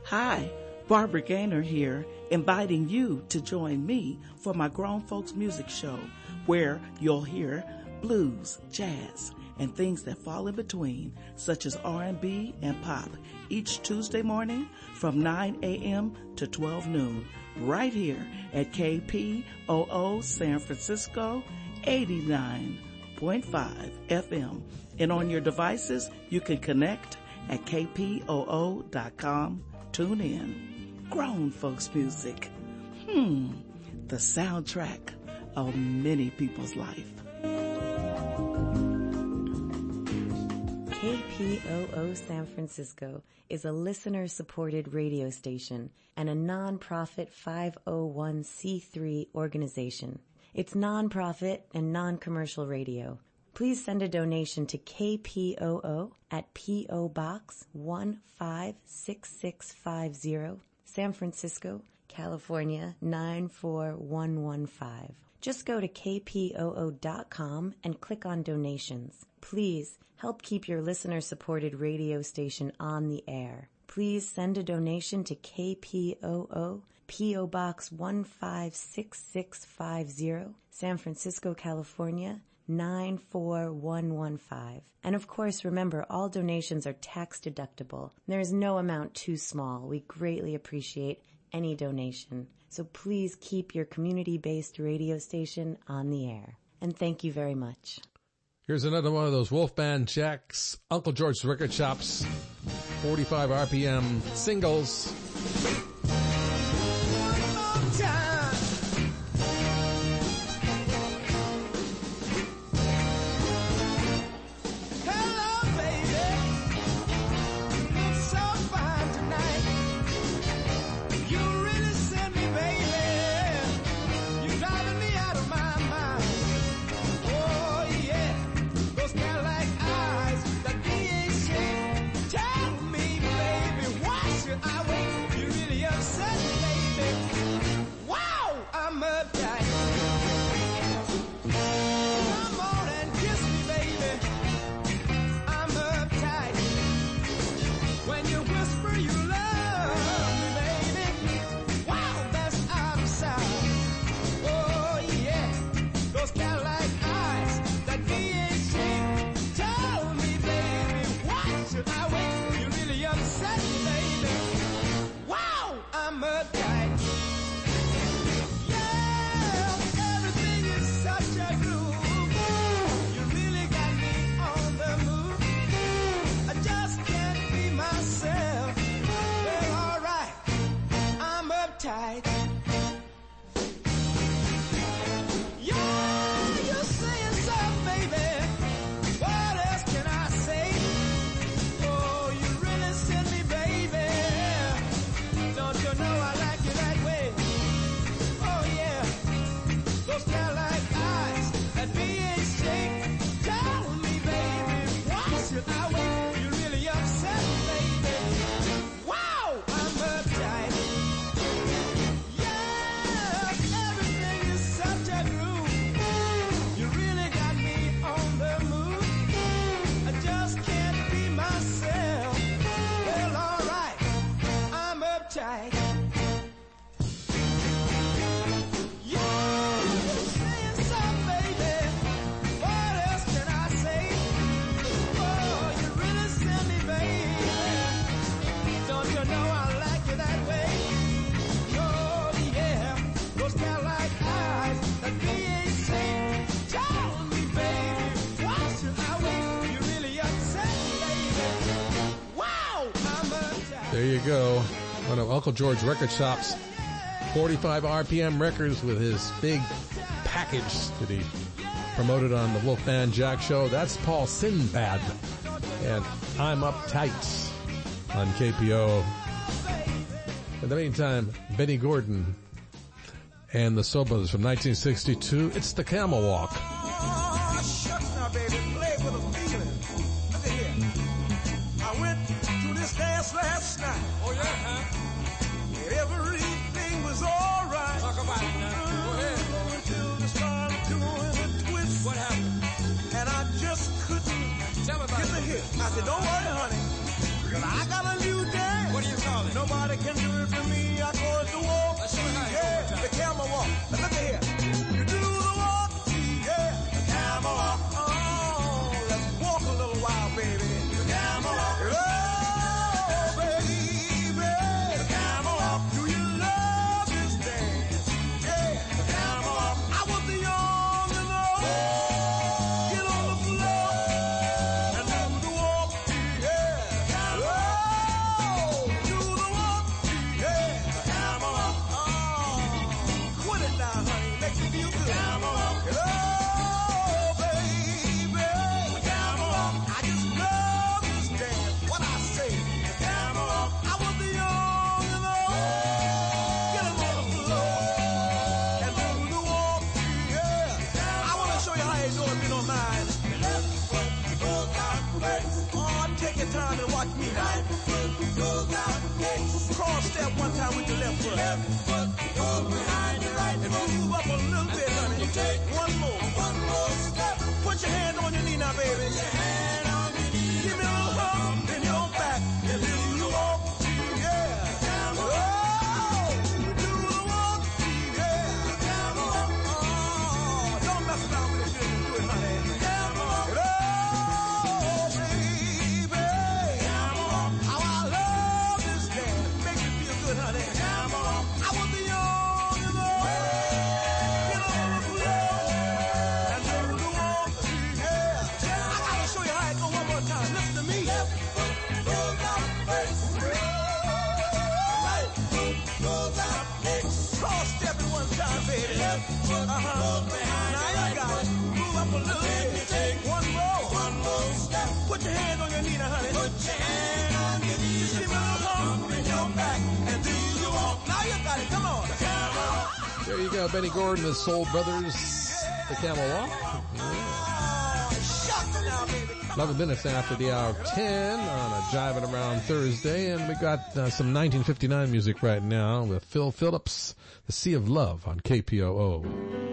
Hi, Barbara Gaynor here, inviting you to join me for my Grown Folks Music Show, where you'll hear blues, jazz, and things that fall in between, such as R and B and pop, each Tuesday morning from nine a.m. to twelve noon, right here at K P O O San Francisco, eighty-nine point five F M. And on your devices, you can connect at K P O O dot com. Tune in. Grown Folks Music. Hmm, the soundtrack of many people's life. K P O O San Francisco is a listener-supported radio station and a non-profit five oh one c three organization. It's non-profit and non-commercial radio. Please send a donation to K P O O at P O Box one five six six five zero, San Francisco, California nine four one one five. Just go to K P O O dot com and click on donations. Please help keep your listener-supported radio station on the air. Please send a donation to K P O O, P O Box one five six six five zero, San Francisco, California nine four one one five. And of course, remember, all donations are tax deductible. There is no amount too small. We greatly appreciate any donation. So please keep your community-based radio station on the air. And thank you very much. Here's another one of those Wolfman Jack's Uncle George's Record Shops forty-five R P M singles. There you go. One of Uncle George's Record Shop's forty-five R P M records with his big package that he promoted on the Wolfman Jack Show. That's Paul Sinbad. And I'm Uptight on K P O. In the meantime, Benny Gordon and the Soul Brothers from nineteen sixty-two. It's the Camel Walk. Oh, shucks now, baby. Play with a feeling. Look at here. I went to this dance last night. Oh, yeah, huh? Everything was all right. Talk about it now. Go ahead. Until they started doing a twist. What happened? And I just couldn't Tell me about get the hit. I said, don't worry, honey. Cause I got a new dance. What do you call it? Nobody Cross step it one time, baby. Uh-huh. Now you got it. Move up a little bit. One more. One more step. Put your hands on your knee now, honey. Put your hand on your knee. Just give me a little hump in your back and do the walk. Now you got it. Come on. There you go, Benny Gordon, the Soul Brothers, the Camel Walk. eleven minutes after the hour of ten on a Jiving Around Thursday, and we got uh, some nineteen fifty-nine music right now with Phil Phillips, The Sea of Love on K P O O.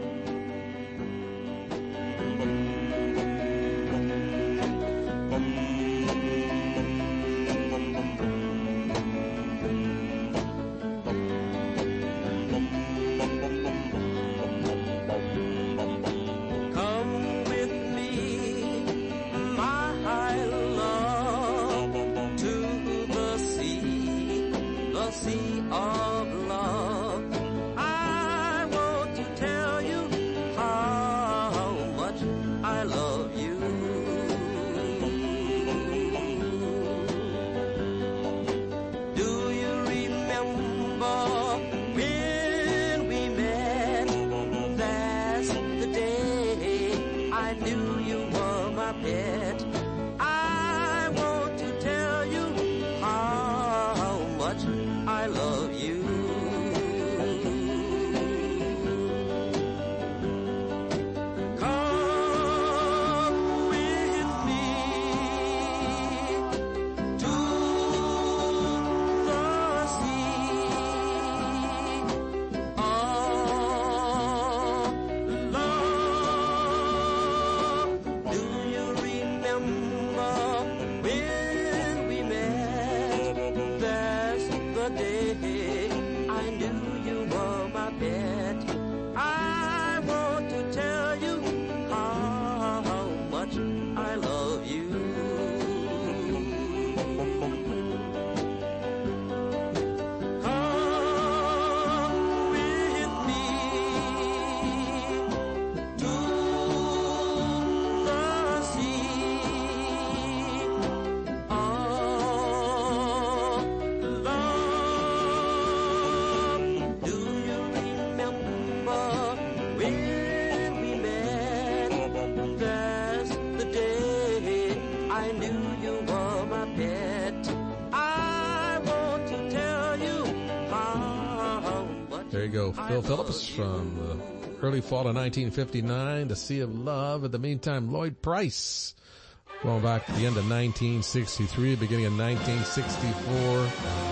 Phil Phillips from the early fall of nineteen fifty-nine, The Sea of Love. In the meantime, Lloyd Price, going back to the end of nineteen sixty-three, beginning of nineteen sixty-four.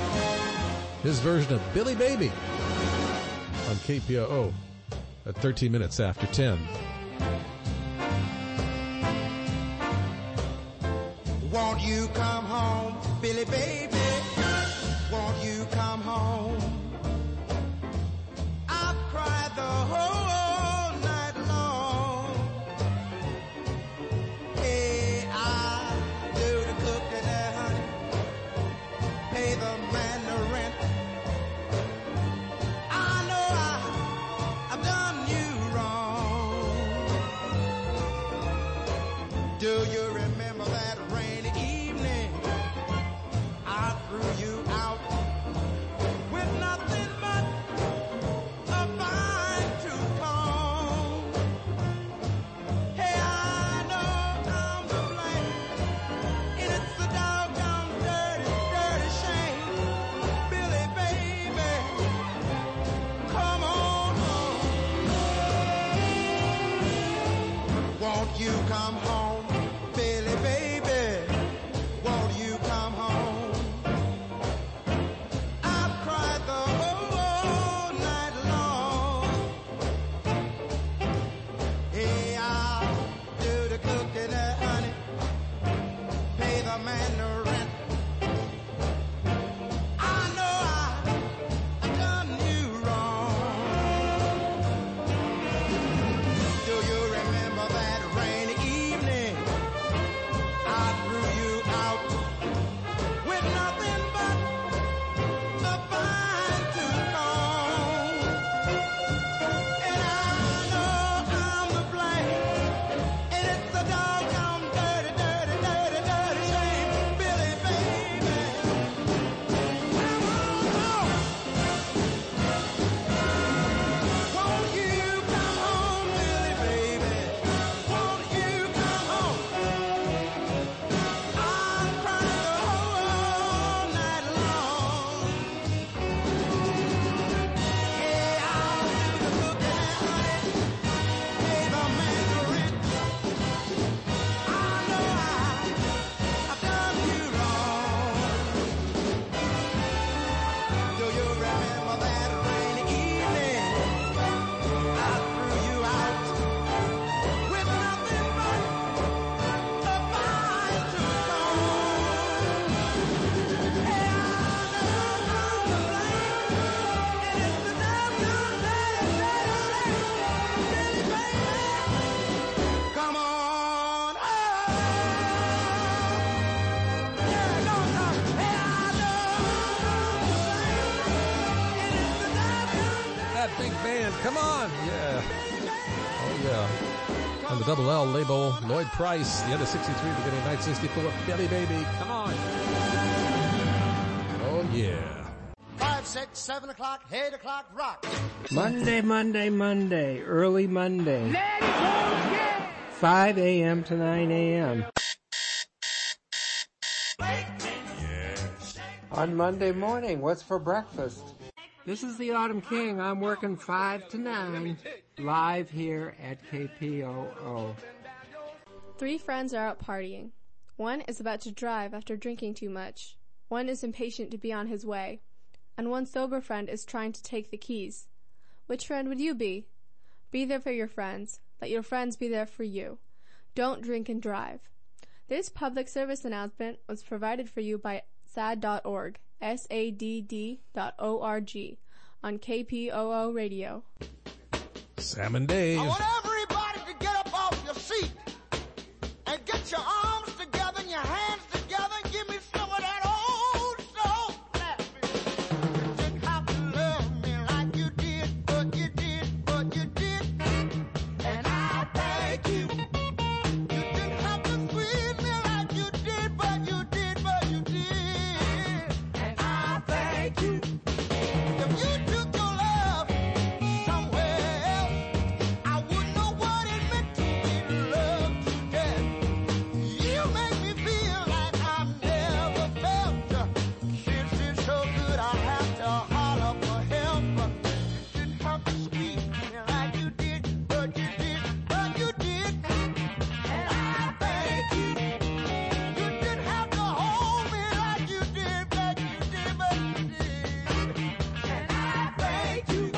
His version of Billy Baby on K P O O at thirteen minutes after ten. Won't you come home, Billy Baby? Won't you come home? Cried the whole night long. Hey, I do the cooking there, honey. Pay the man the rent. I know I, I've done you wrong. Do you remember that rainy evening? I threw you out with nothing but a fine tooth comb. Hey, I know I'm to blame, and it's the doggone dirty, dirty shame. Billy, baby, come on home. Won't you come home, Billy, baby? Won't you come home? I've cried the whole night long. Hey, I'll do the cooking, uh, honey. Pay the man the rent. I know I've done you wrong. Do you remember that rainy evening? Think Band. Come on. Yeah. Oh, yeah. On the Double L label, Lloyd Price, the end of sixty-three, beginning of nineteen sixty-four. Billy Baby. Come on. Oh, yeah. Five, six, seven o'clock, eight o'clock, rock. Monday, Monday, Monday, early Monday. five a.m. to nine a.m. On Monday morning, what's for breakfast? This is the Autumn King. I'm working five to nine, live here at K P O O. Three friends are out partying. One is about to drive after drinking too much. One is impatient to be on his way. And one sober friend is trying to take the keys. Which friend would you be? Be there for your friends. Let your friends be there for you. Don't drink and drive. This public service announcement was provided for you by S A D dot org, S A D D dot O R G, on K P O O Radio. Sam and Dave. I want everybody to get up off your seat and get your arms together and your hands together and give me some of that old soul clapping. You didn't have to love me like you did, but you did, but you did. And I thank you. You didn't have to squeeze me like you did, but you did, but you did. And I thank you. If you took your love somewhere else, I wouldn't know what it meant to me to love to death. You make me feel like I've never felt you. Since it's so good, I have to holler for help. You didn't have to squeeze me like you did, but you did, but you did. And I thank you. You didn't have to hold me like you did, but you did, but you did. And I thank you.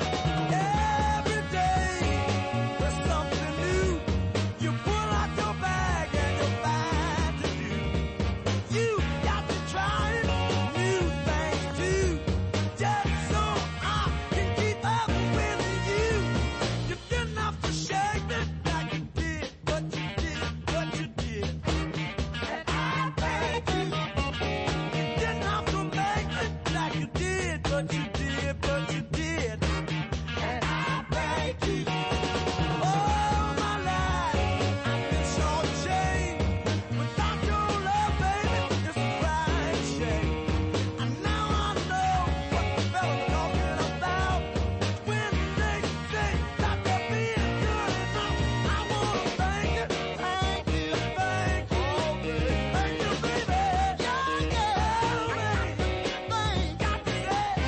Every day there's something new. You pull out your bag and you're fine to do. You got to try new things too, just so I can keep up with you. You didn't have to shake me like you did, but you did, but you did. And I thank you. You didn't have to make me like you did, but you did, but you did. And I thank you. All my life I've been shortchanged. Without your love, baby, it's a crying shame. And now I know what the fella's talking about. When they say that they're being good enough, I wanna thank you, thank you, thank you, thank you, baby. Yeah, yeah, thank got to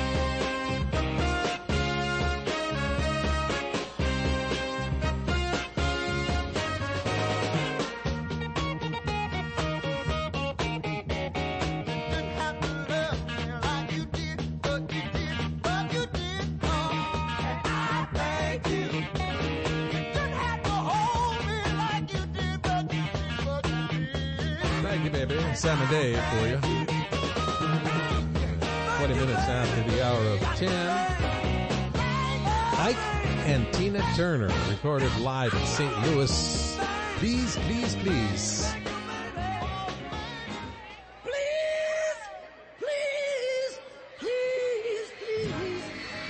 Didn't have to love me like you did, but you did, but you did. Oh, and I thank you. You didn't have to hold me like you did, but you did, but you did. Thank you, baby. Sam and Dave for you. twenty minutes after the hour of ten. Ike and Tina Turner recorded live in Saint Louis. Please, please, please. Please, please, please.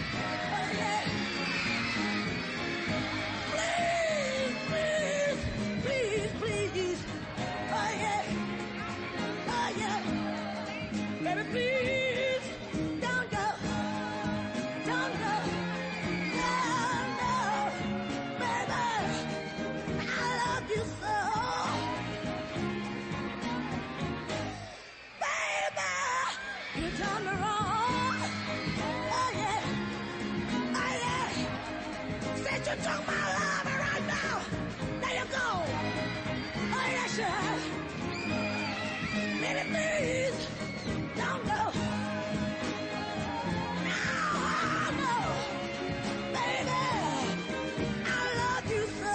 Please, please, please. Oh yeah, oh yeah. Baby, please, don't go, don't go. No, no, baby, I love you so. Baby, you done me wrong. Oh yeah, oh yeah. Since you took my love right now, there you go. Oh yes, you have. Baby, please, don't go. No, no, baby, I love you so.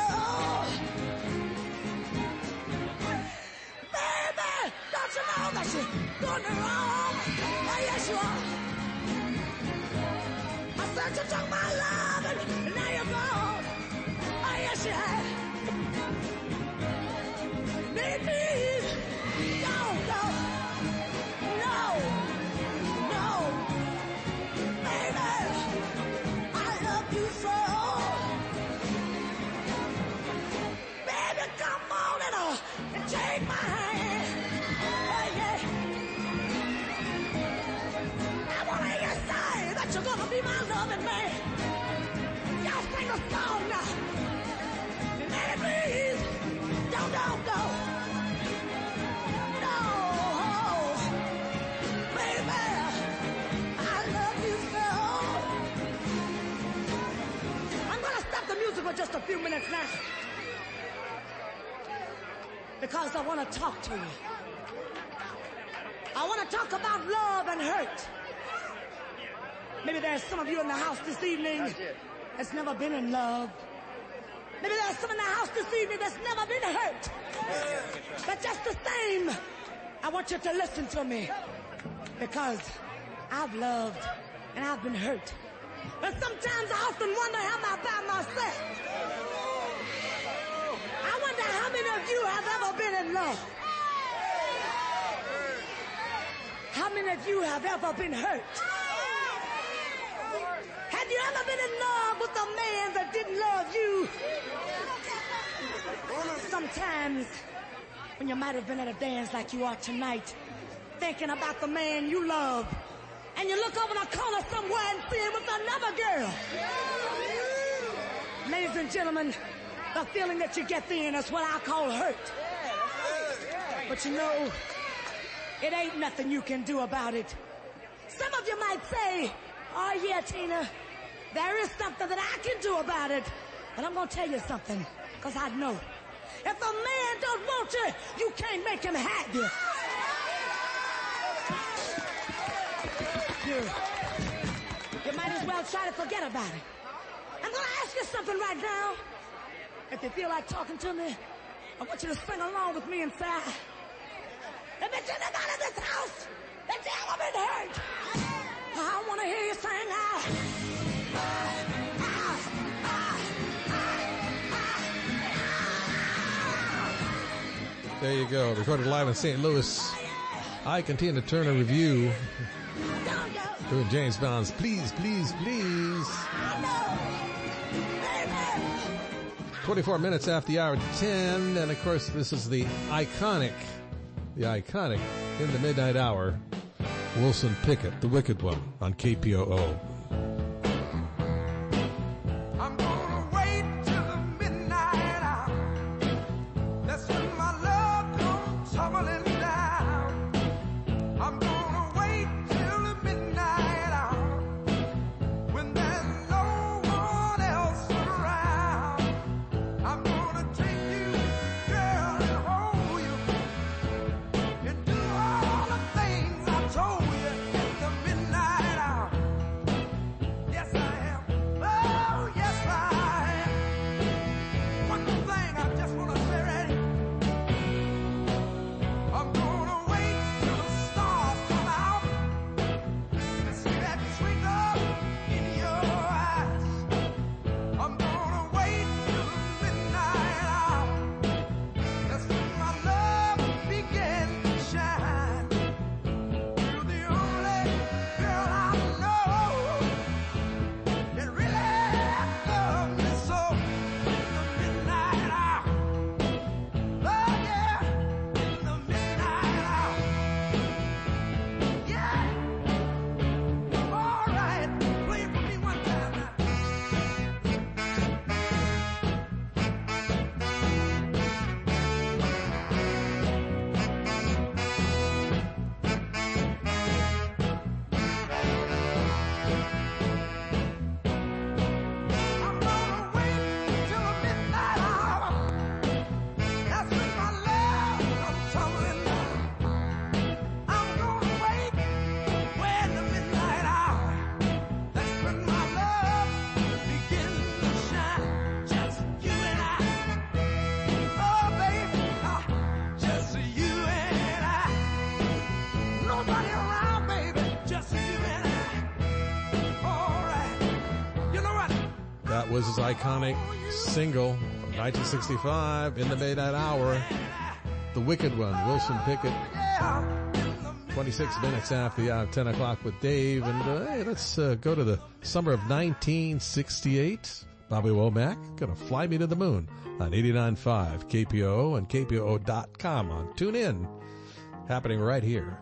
Baby, don't you know that you're doing me wrong? Oh yes, you are. I said you took my love and now you're gone. music for just a few minutes now. Because I want to talk to you. I want to talk about love and hurt. Maybe there's some of you in the house this evening that's never been in love. Maybe there's some in the house this evening that's never been hurt. But just the same, I want you to listen to me. Because I've loved and I've been hurt. But sometimes I often wonder, am I by myself? I wonder how many of you have ever been in love? How many of you have ever been hurt? Have you ever been in love with a man that didn't love you? Sometimes, when you might have been at a dance like you are tonight, thinking about the man you love, and you look over the corner somewhere and see him with another girl. Ladies and gentlemen, the feeling that you get then is what I call hurt. But you know, it ain't nothing you can do about it. Some of you might say, oh yeah, Tina, there is something that I can do about it. But I'm going to tell you something, because I know. If a man don't want you, you can't make him happy. You, you might as well try to forget about it. I'm going to ask you something right now. If you feel like talking to me, I want you to sing along with me inside. If it's anybody in this house that's ever been hurt, I want to hear you sing out. There you go. Recorded live in Saint Louis. I continue to turn a review. Doing James Brown's Please, Please, Please. twenty-four minutes after the hour ten. And of course, this is the iconic, the iconic In the Midnight Hour, Wilson Pickett, the Wicked One on K P O O. Was his iconic single from nineteen sixty-five, In the Midnight Hour, The Wicked One, Wilson Pickett. twenty-six minutes after the hour, ten o'clock with Dave. And uh, hey, let's uh, go to the summer of nineteen sixty-eight. Bobby Womack, gonna fly me to the moon on eighty-nine point five K P O O and K P O O dot com on TuneIn. Happening right here.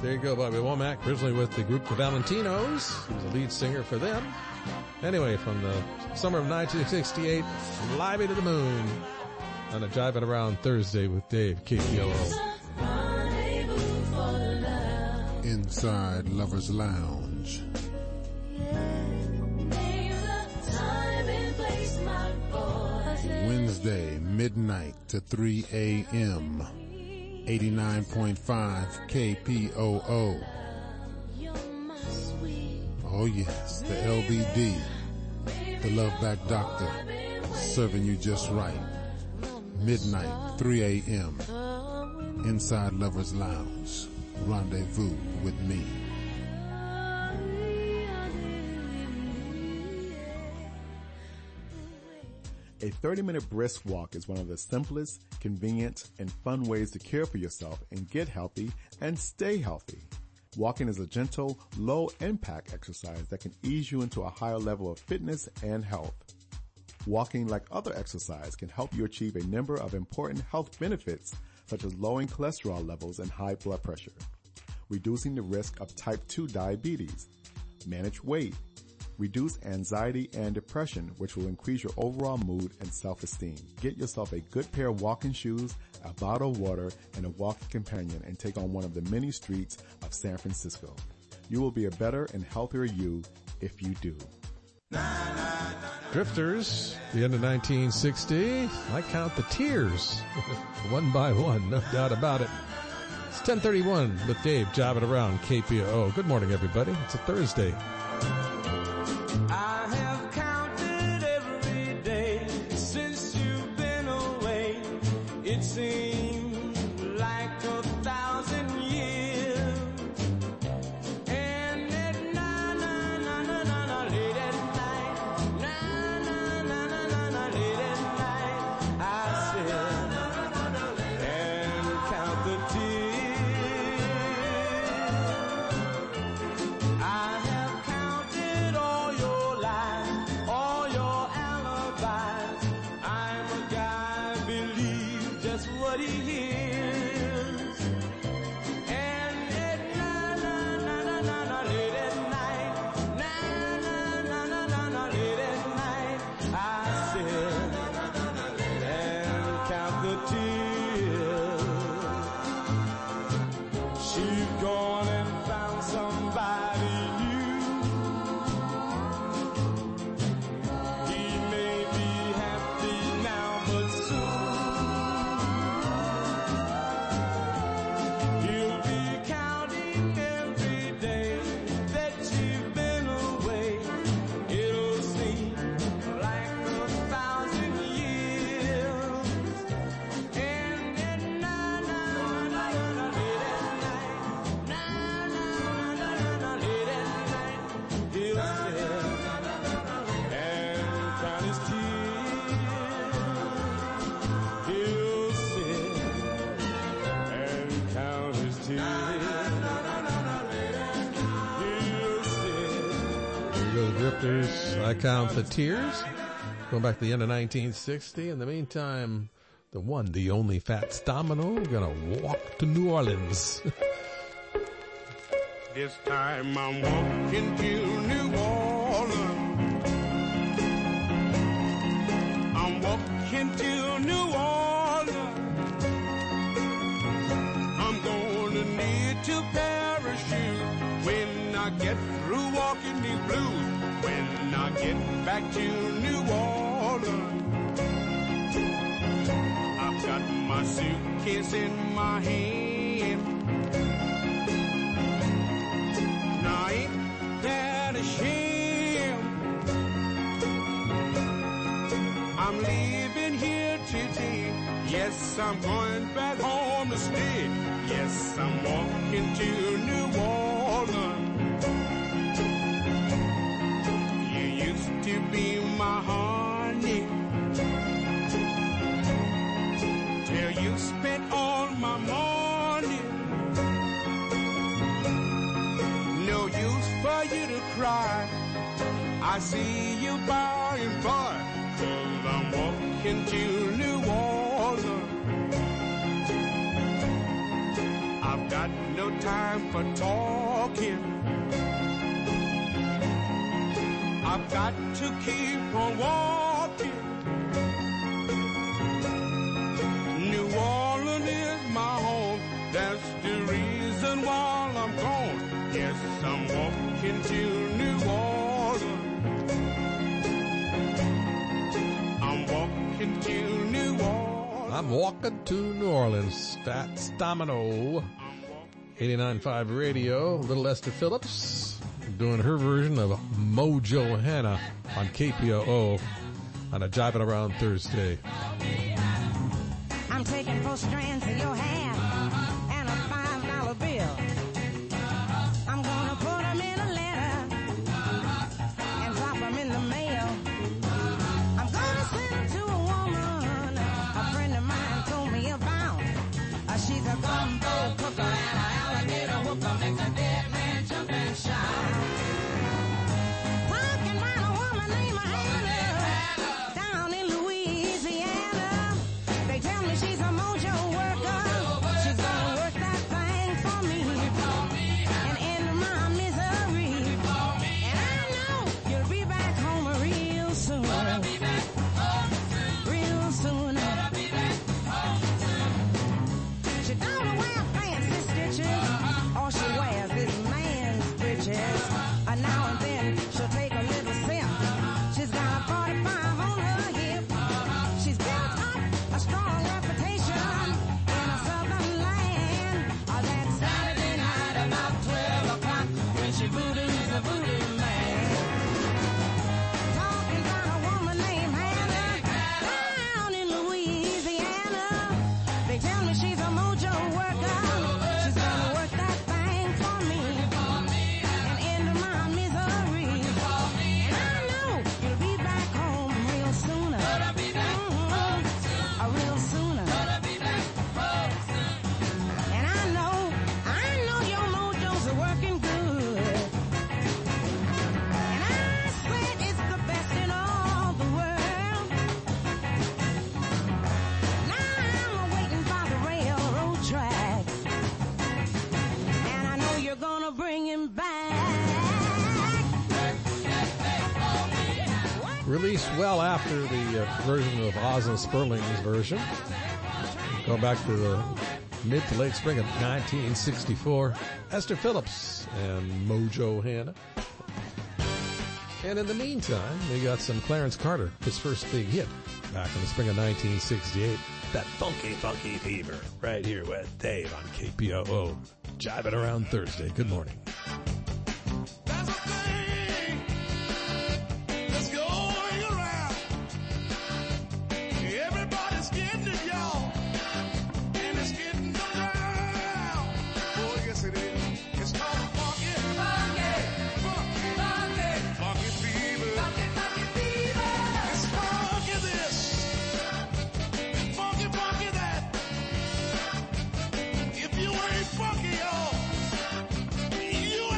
There you go, Bobby Womack, originally with the group The Valentinos. He was the lead singer for them. Anyway, from the summer of nineteen sixty-eight, Fly Me to the Moon on a Jiving Around Thursday with Dave, K P O O. Inside Lovers Lounge. Wednesday, midnight to three a.m. eighty-nine point five K P O O. Oh yes, the L B D, the Love Back Doctor, serving you just right. Midnight, three a.m. Inside Lovers Lounge. Rendezvous with me. A thirty-minute brisk walk is one of the simplest, convenient, and fun ways to care for yourself and get healthy and stay healthy. Walking is a gentle, low-impact exercise that can ease you into a higher level of fitness and health. Walking, like other exercise, can help you achieve a number of important health benefits, such as lowering cholesterol levels and high blood pressure, reducing the risk of type two diabetes, manage weight, reduce anxiety and depression, which will increase your overall mood and self-esteem. Get yourself a good pair of walking shoes, a bottle of water, and a walking companion, and take on one of the many streets of San Francisco. You will be a better and healthier you if you do. Drifters, the end of nineteen sixty. I count the tears one by one, no doubt about it. It's ten thirty-one with Dave, Jiving Around K P O O. Good morning, everybody. It's a Thursday. I have counted every day since you've been away. It seems like a thousand years. And at na na na na na na late at night, na na na na na na late at night, I sit and count the tears. I have counted all your lies, all your alibis. I'm a guy, believe just what he hears. And at na na na na na na late at night, na na na na na na late at night, I sit and count the tears. She's gone and found somebody new. He may be happy now, but soon he'll be counting every day that you've been away. It'll seem like a thousand years. And at na na na na na late at night, na na na na na late at night, he'll sit and count his tears. He'll sit and count his tears. He'll sit. There you go, the Drifters. I count the tears. Going back to the end of nineteen sixty. In the meantime, the one, the only Fats Domino, gonna walk to New Orleans. This time I'm walking to New Orleans. I'm walking to New Orleans. I'm gonna need to parachute when I get through walking these blues. When I get back to New Orleans, I've got my suitcase in my hand. Now ain't that a shame? I'm leaving here today. Yes, I'm going back home to stay. Yes, I'm walking to New Orleans. You used to be my honey till you spent all my money. No use for you to cry. I see you by and by, 'cause I'm walking to New Orleans. I've got got no time for talking. I've got to keep on walking. New Orleans is my home. That's the reason why I'm gone. Yes, I'm walking to New Orleans. I'm walking to New Orleans. I'm walking to New Orleans. Fats Domino. eighty-nine point five Radio. Little Esther Phillips doing her version of Mojo Hannah on K P O O on a Jiving Around Thursday. I'm taking four strands of your hair and a five dollar bill. I'm gonna put them in a letter and drop them in the mail. I'm gonna send them to a woman a friend of mine told me about. Uh, she's a gumbo cooker and an alligator hooker, makes a dead man jump and shout. Talking about a woman named Hannah down in Louisiana. They tell me she's a mojo worker. She's gonna work that thing for me and end my misery. And I know you'll be back home real soon. Real soon. She don't wear fancy stitches. All she wears is man's britches. Uh, now and then she'll take a little sip. She's got a forty-five on her hip. She's built up a strong reputation in a southern land. Oh, that Saturday night about twelve o'clock when she voodoos a voodoo man. Talking about a woman named Hannah down in Louisiana. They tell me she's a mojo worker. She's gonna work that thing for me and end my misery. And I know you'll be back home real sooner. Mm-hmm. A real sooner. And I know, I know your mojos are working good. And I said it's the best in all the world. Now I'm waiting by the railroad tracks. And I know you're gonna bring him back. Released well after the uh, version of Osmond Sperling's version. Going back to the mid to late spring of nineteen sixty-four. Esther Phillips and Mojo Hannah. And in the meantime, we got some Clarence Carter, his first big hit back in the spring of nineteen sixty-eight. That funky, funky fever right here with Dave on K P O O. Jiving Around Thursday. Good morning. That's going around. Everybody's getting it, y'all. And it's getting around. Oh, yes it is. It's called funky. Funky. Funky. Funky. Funky fever. Funky, funky fever. It's funky this. Funky, funky that. If you ain't funky, y'all, you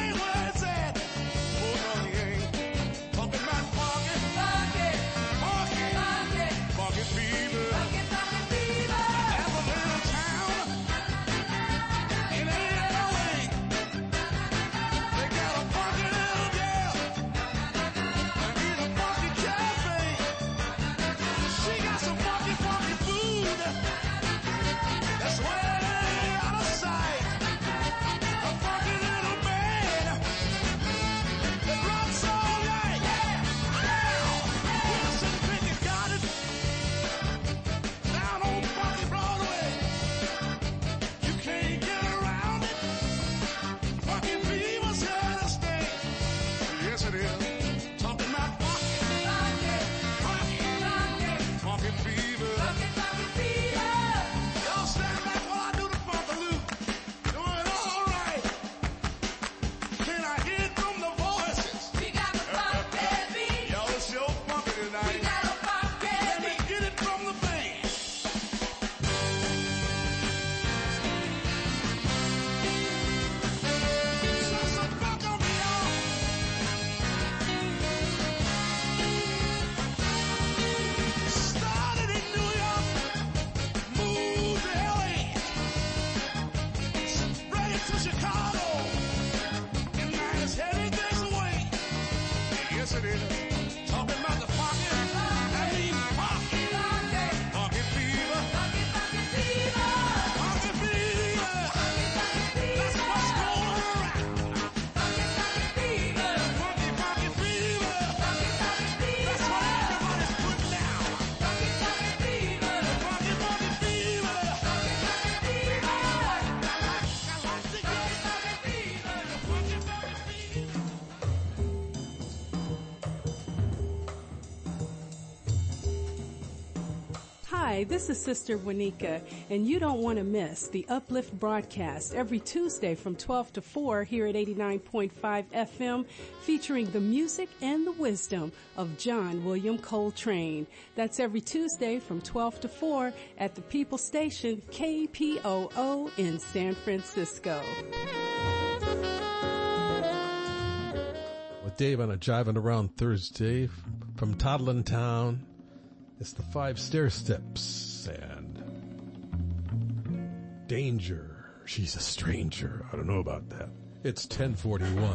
Hi, this is Sister Juanica, and you don't want to miss the Uplift broadcast every Tuesday from twelve to four here at eighty-nine point five F M, featuring the music and the wisdom of John William Coltrane. That's every Tuesday from twelve to four at the People Station, K P O O in San Francisco. With Dave on a Jiving Around Thursday from Toddlin Town. It's the Five Stair Steps and Danger. She's a stranger. I don't know about that. It's ten forty-one.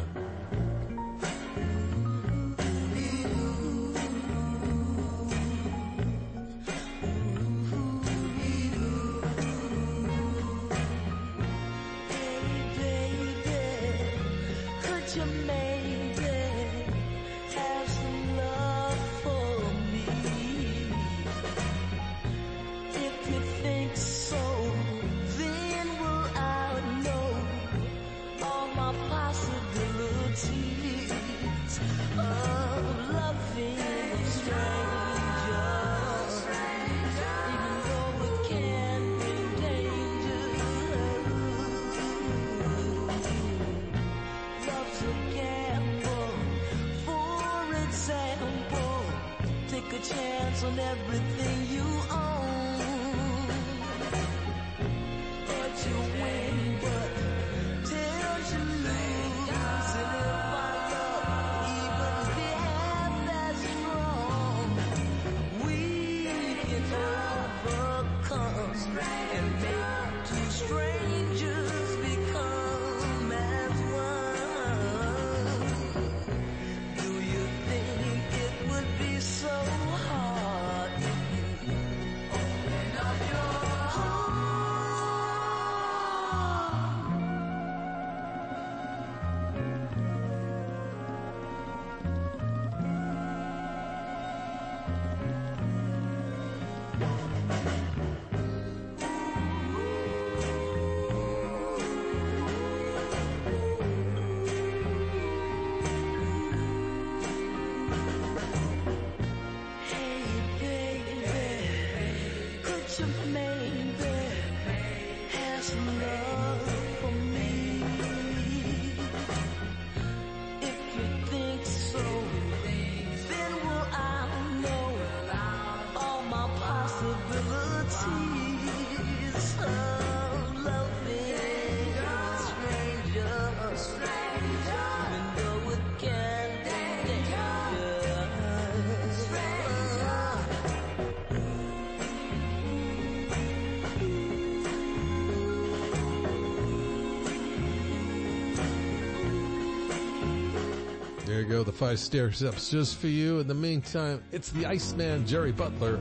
There you go, the Five Stair Steps just for you. In the meantime, it's the Iceman, Jerry Butler.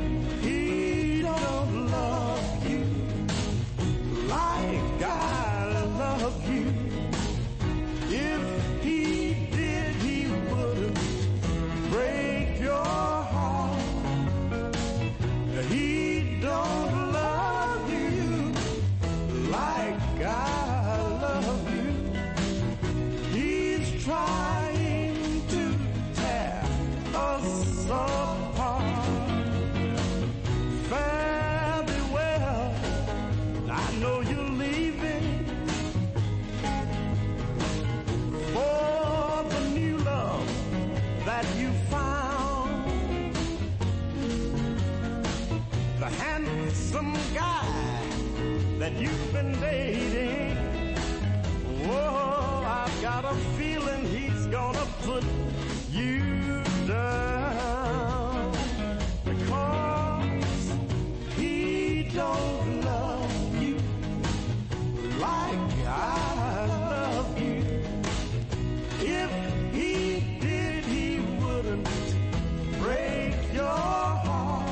He don't love you like I love you. If he did, he wouldn't break your heart. He don't love you like I love you. He's trying to tear us apart. Fare thee well, I know you're leaving for the new love that you found. The handsome guy that you've been dating. Whoa, I've got a feeling he's gonna put you down, because he don't love you like I love you. If he did, he wouldn't break your heart.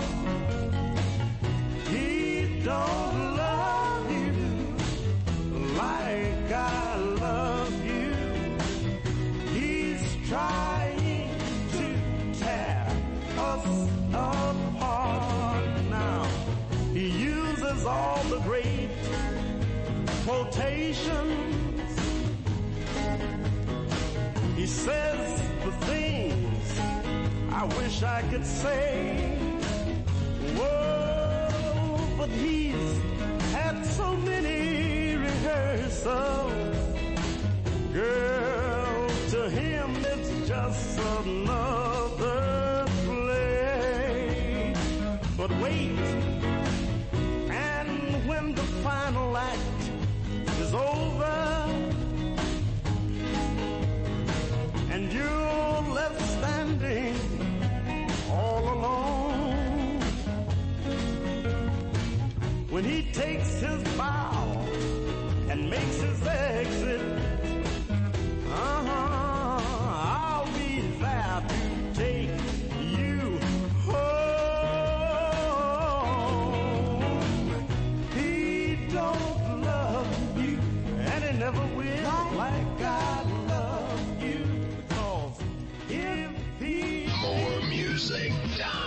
He don't love you like I love you. He's trying to tear us apart now. He uses all the great quotations. He says the things I wish I could say. Whoa. so. Girl, to him it's just another play. But wait, and when the final act is over, and you're left standing all alone, when he takes his bow and makes his exit, uh-huh, I'll be there to take you home. He don't love you, and he never will, like I love you, because if he... More music time.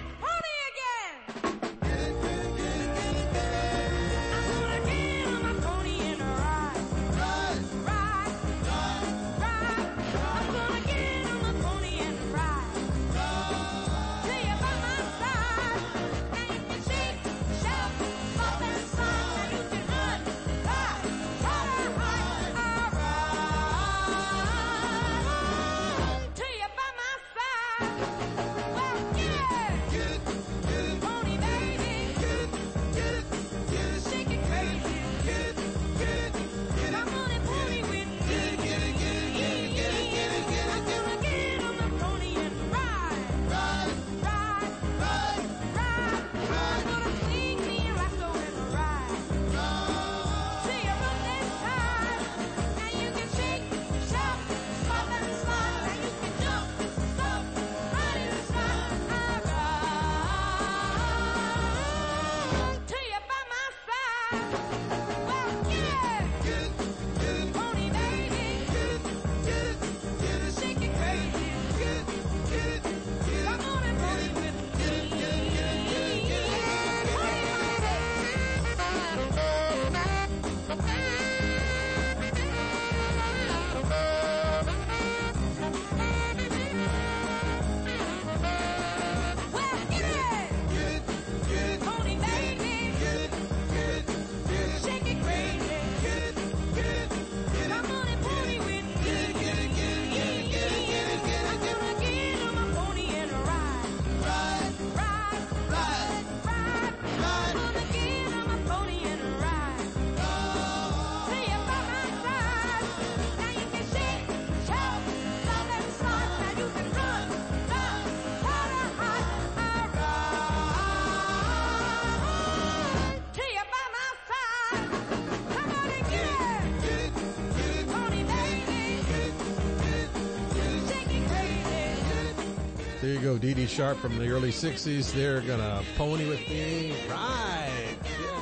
There you go, Dee Dee Sharp from the early sixties. They're gonna pony with me. Right.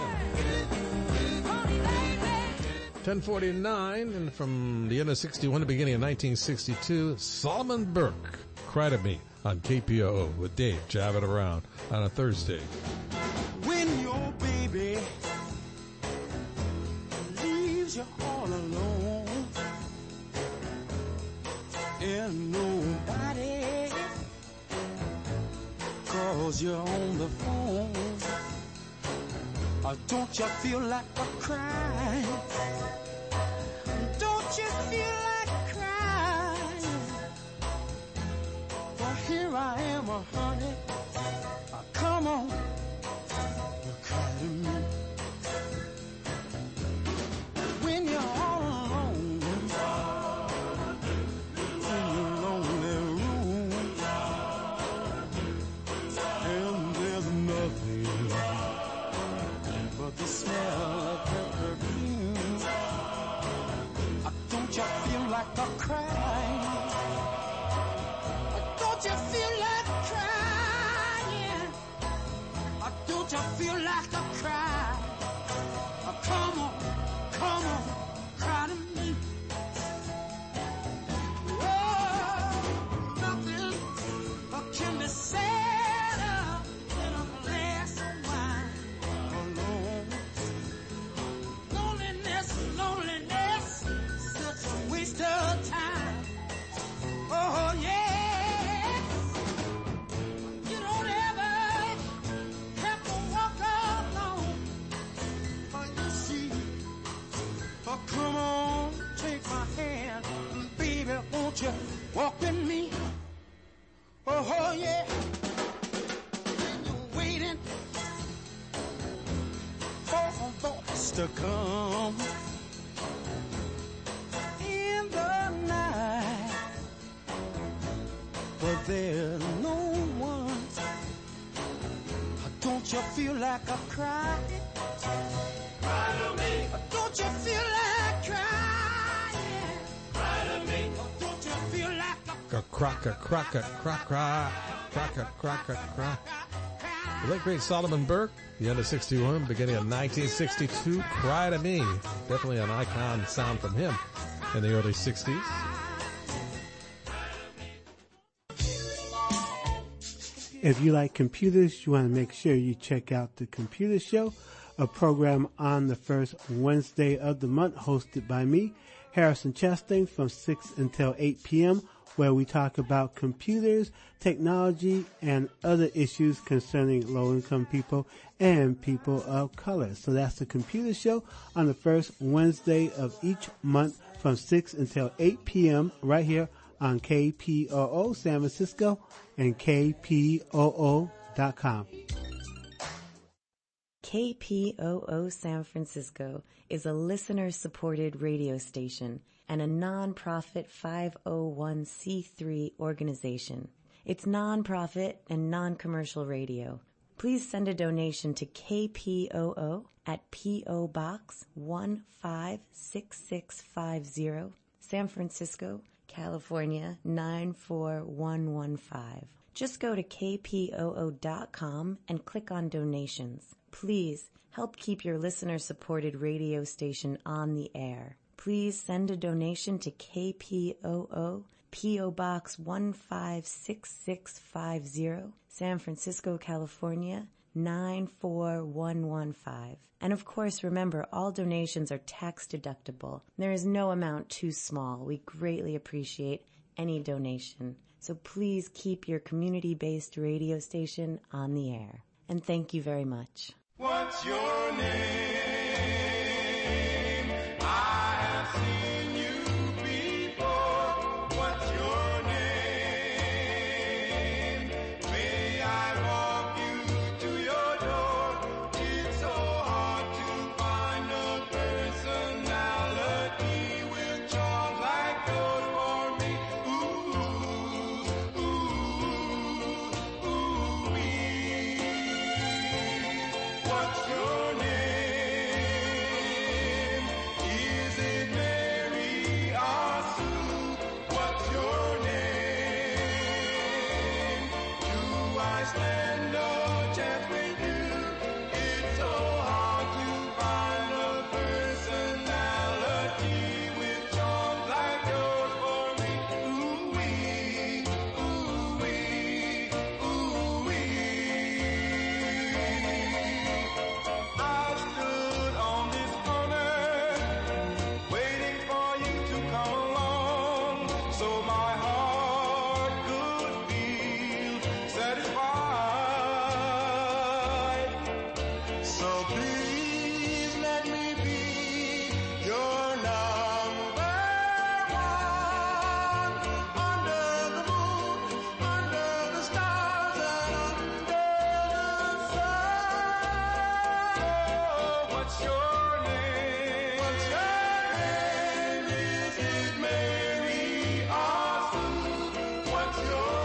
Yeah. ten forty-nine, and from the end of sixty-one to beginning of nineteen sixty-two, Solomon Burke, Cry to Me on K P O O with Dave jabbing around on a Thursday. When your baby leaves you all alone and nobody calls you on the phone, uh, don't you feel like a crying? Don't you feel like crying? Well, here I am, uh, honey. Uh, come on, you cry to me. When you're all alone in your lonely room, and there's nothing but the smell of her perfume, uh, don't you feel like a crying? Uh, don't you feel like crying? Uh, don't you feel like a cry? Uh, come on, come on, cry to me. Oh, nothing uh, can be sadder than a glass of wine alone. Loneliness, loneliness, such a waste of time. Oh, yes. You don't ever have to walk alone. Oh, you see, to come in the night, but there's no one. Don't you feel like a cry? Cry to me. Don't you feel like crying? Cry to me. Don't you feel like a Crack a crack a crack crack crack a crack a crack. The late great Solomon Burke, the end of sixty-one, beginning of nineteen sixty-two, Cry to Me. Definitely an icon sound from him in the early sixties. If you like computers, you want to make sure you check out The Computer Show, a program on the first Wednesday of the month hosted by me, Harrison Chastain, from six until eight p.m., where we talk about computers, technology, and other issues concerning low-income people and people of color. So that's The Computer Show on the first Wednesday of each month from six until eight p.m. right here on K P O O San Francisco and K P O O dot com. K P O O San Francisco is a listener-supported radio station and a non-profit five oh one c three organization. It's non-profit and non-commercial radio. Please send a donation to K P O O at P O Box one five six six five zero, San Francisco, California nine four one one five. Just go to K P O O dot com and click on donations. Please help keep your listener-supported radio station on the air. Please send a donation to K P O O, P O Box one five six six five zero, San Francisco, California nine four one one five. And of course, remember, all donations are tax deductible. There is no amount too small. We greatly appreciate any donation. So please keep your community-based radio station on the air. And thank you very much. What's your name? I have seen you before. What's your name? May I walk you to your door? It's so hard to find a personality with charms like yours for me. Ooh, ooh, ooh, wee. What's your name? Is it Mary or Sue? What's your name? Do I stand a chance with you? It's so hard to find a personality with charms like yours for me. Ooh wee, ooh wee, ooh wee. I stood on this corner, waiting for you to come along, so my heart could feel satisfied. So please let me be your number one. Under the moon, under the stars, and under the sun. What's your name? What's your name? Is it Mary or Sue? What's your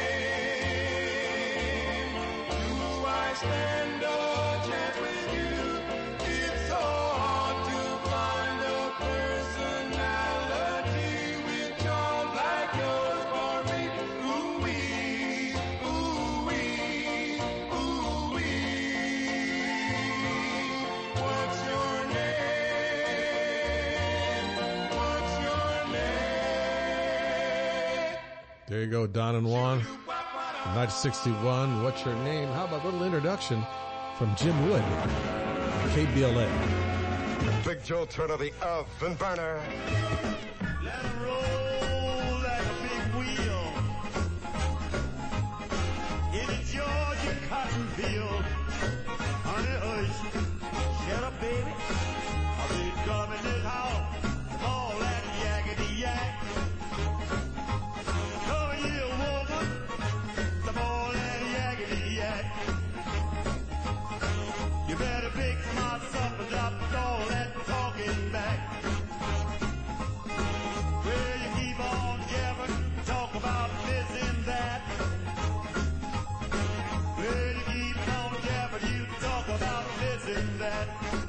name? Do I stand a chance with you? It's so hard to find a personality with charms like yours for me. Ooh wee, ooh wee, ooh wee. What's your name? What's your name? There you go, Don and Juan. nineteen sixty-one, What's Your Name? How about a little introduction from Jim Wood, K B L A. Big Joe Turner, the oven burner. Let it roll like a big wheel. In a Georgia cotton field. Honey, hush. Shut up, baby. I'll be coming this house. All that yakety yak. Come here, woman. Some all that yakety yak. You better pick my supper up, all that.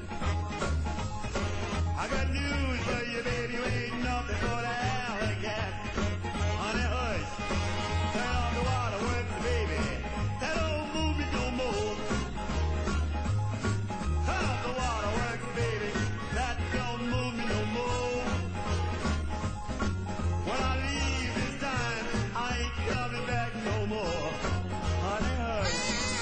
I got news for you, baby, you ain't nothing but an alley cat. Honey, hush, turn off the waterworks, baby. That don't move me no more. Turn off the waterworks, baby. That don't move me no more. When I leave this time, I ain't coming back no more. Honey, hush.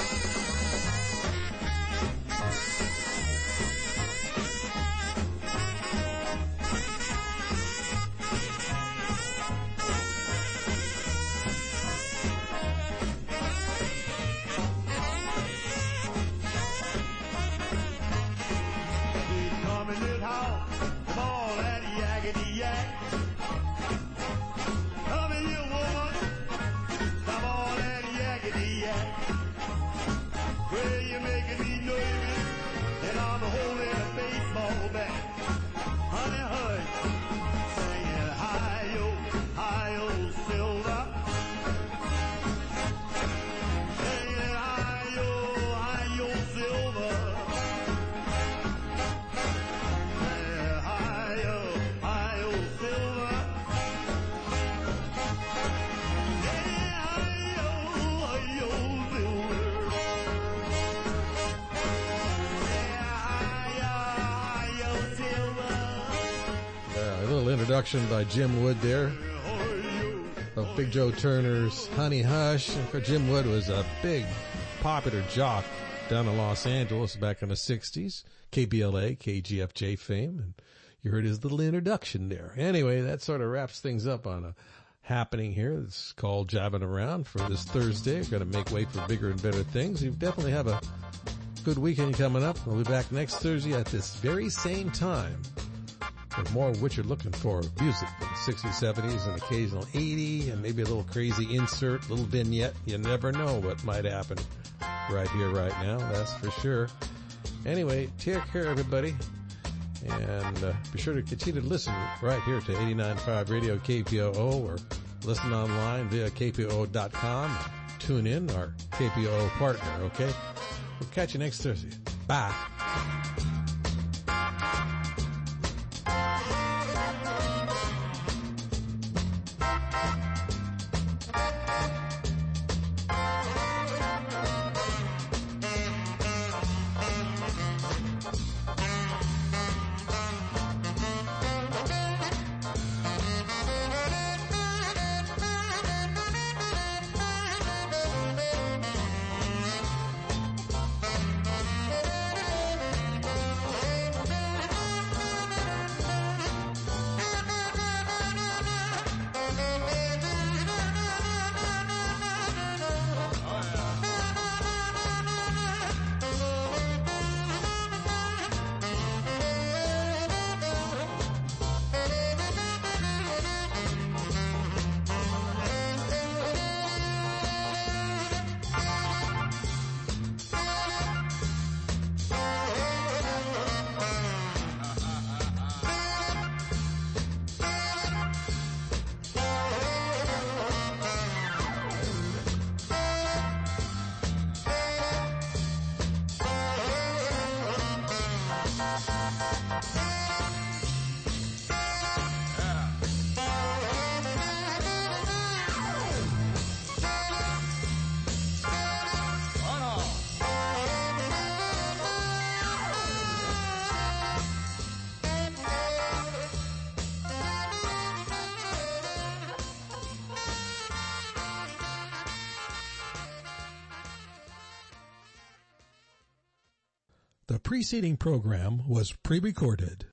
Come in this house, come on, that yakety yak. Come in here, woman, come on, that yakety yak. Well, you're making me nervous, and I'm holding a baseball bat. Honey, hush, singing hi-yo, hi-yo, silver. Singing hi-yo, hi-yo, silver. A little introduction by Jim Wood there of Big Joe Turner's Honey Hush. Jim Wood was a big popular jock down in Los Angeles back in the sixties. K B L A, K G F J fame, and you heard his little introduction there. Anyway, that sort of wraps things up on a happening here. It's called Jabbing Around for this Thursday. We're going to make way for bigger and better things. You definitely have a good weekend coming up. We'll be back next Thursday at this very same time with more of what you're looking for, music from the sixties, seventies, and occasional eighty, and maybe a little crazy insert, little vignette. You never know what might happen right here, right now, that's for sure. Anyway, take care, everybody, and uh, be sure to continue to listen right here to eighty-nine point five Radio K P O O, or listen online via K P O O dot com. Tune in, our K P O O partner, okay? We'll catch you next Thursday. Bye. The preceding program was pre-recorded.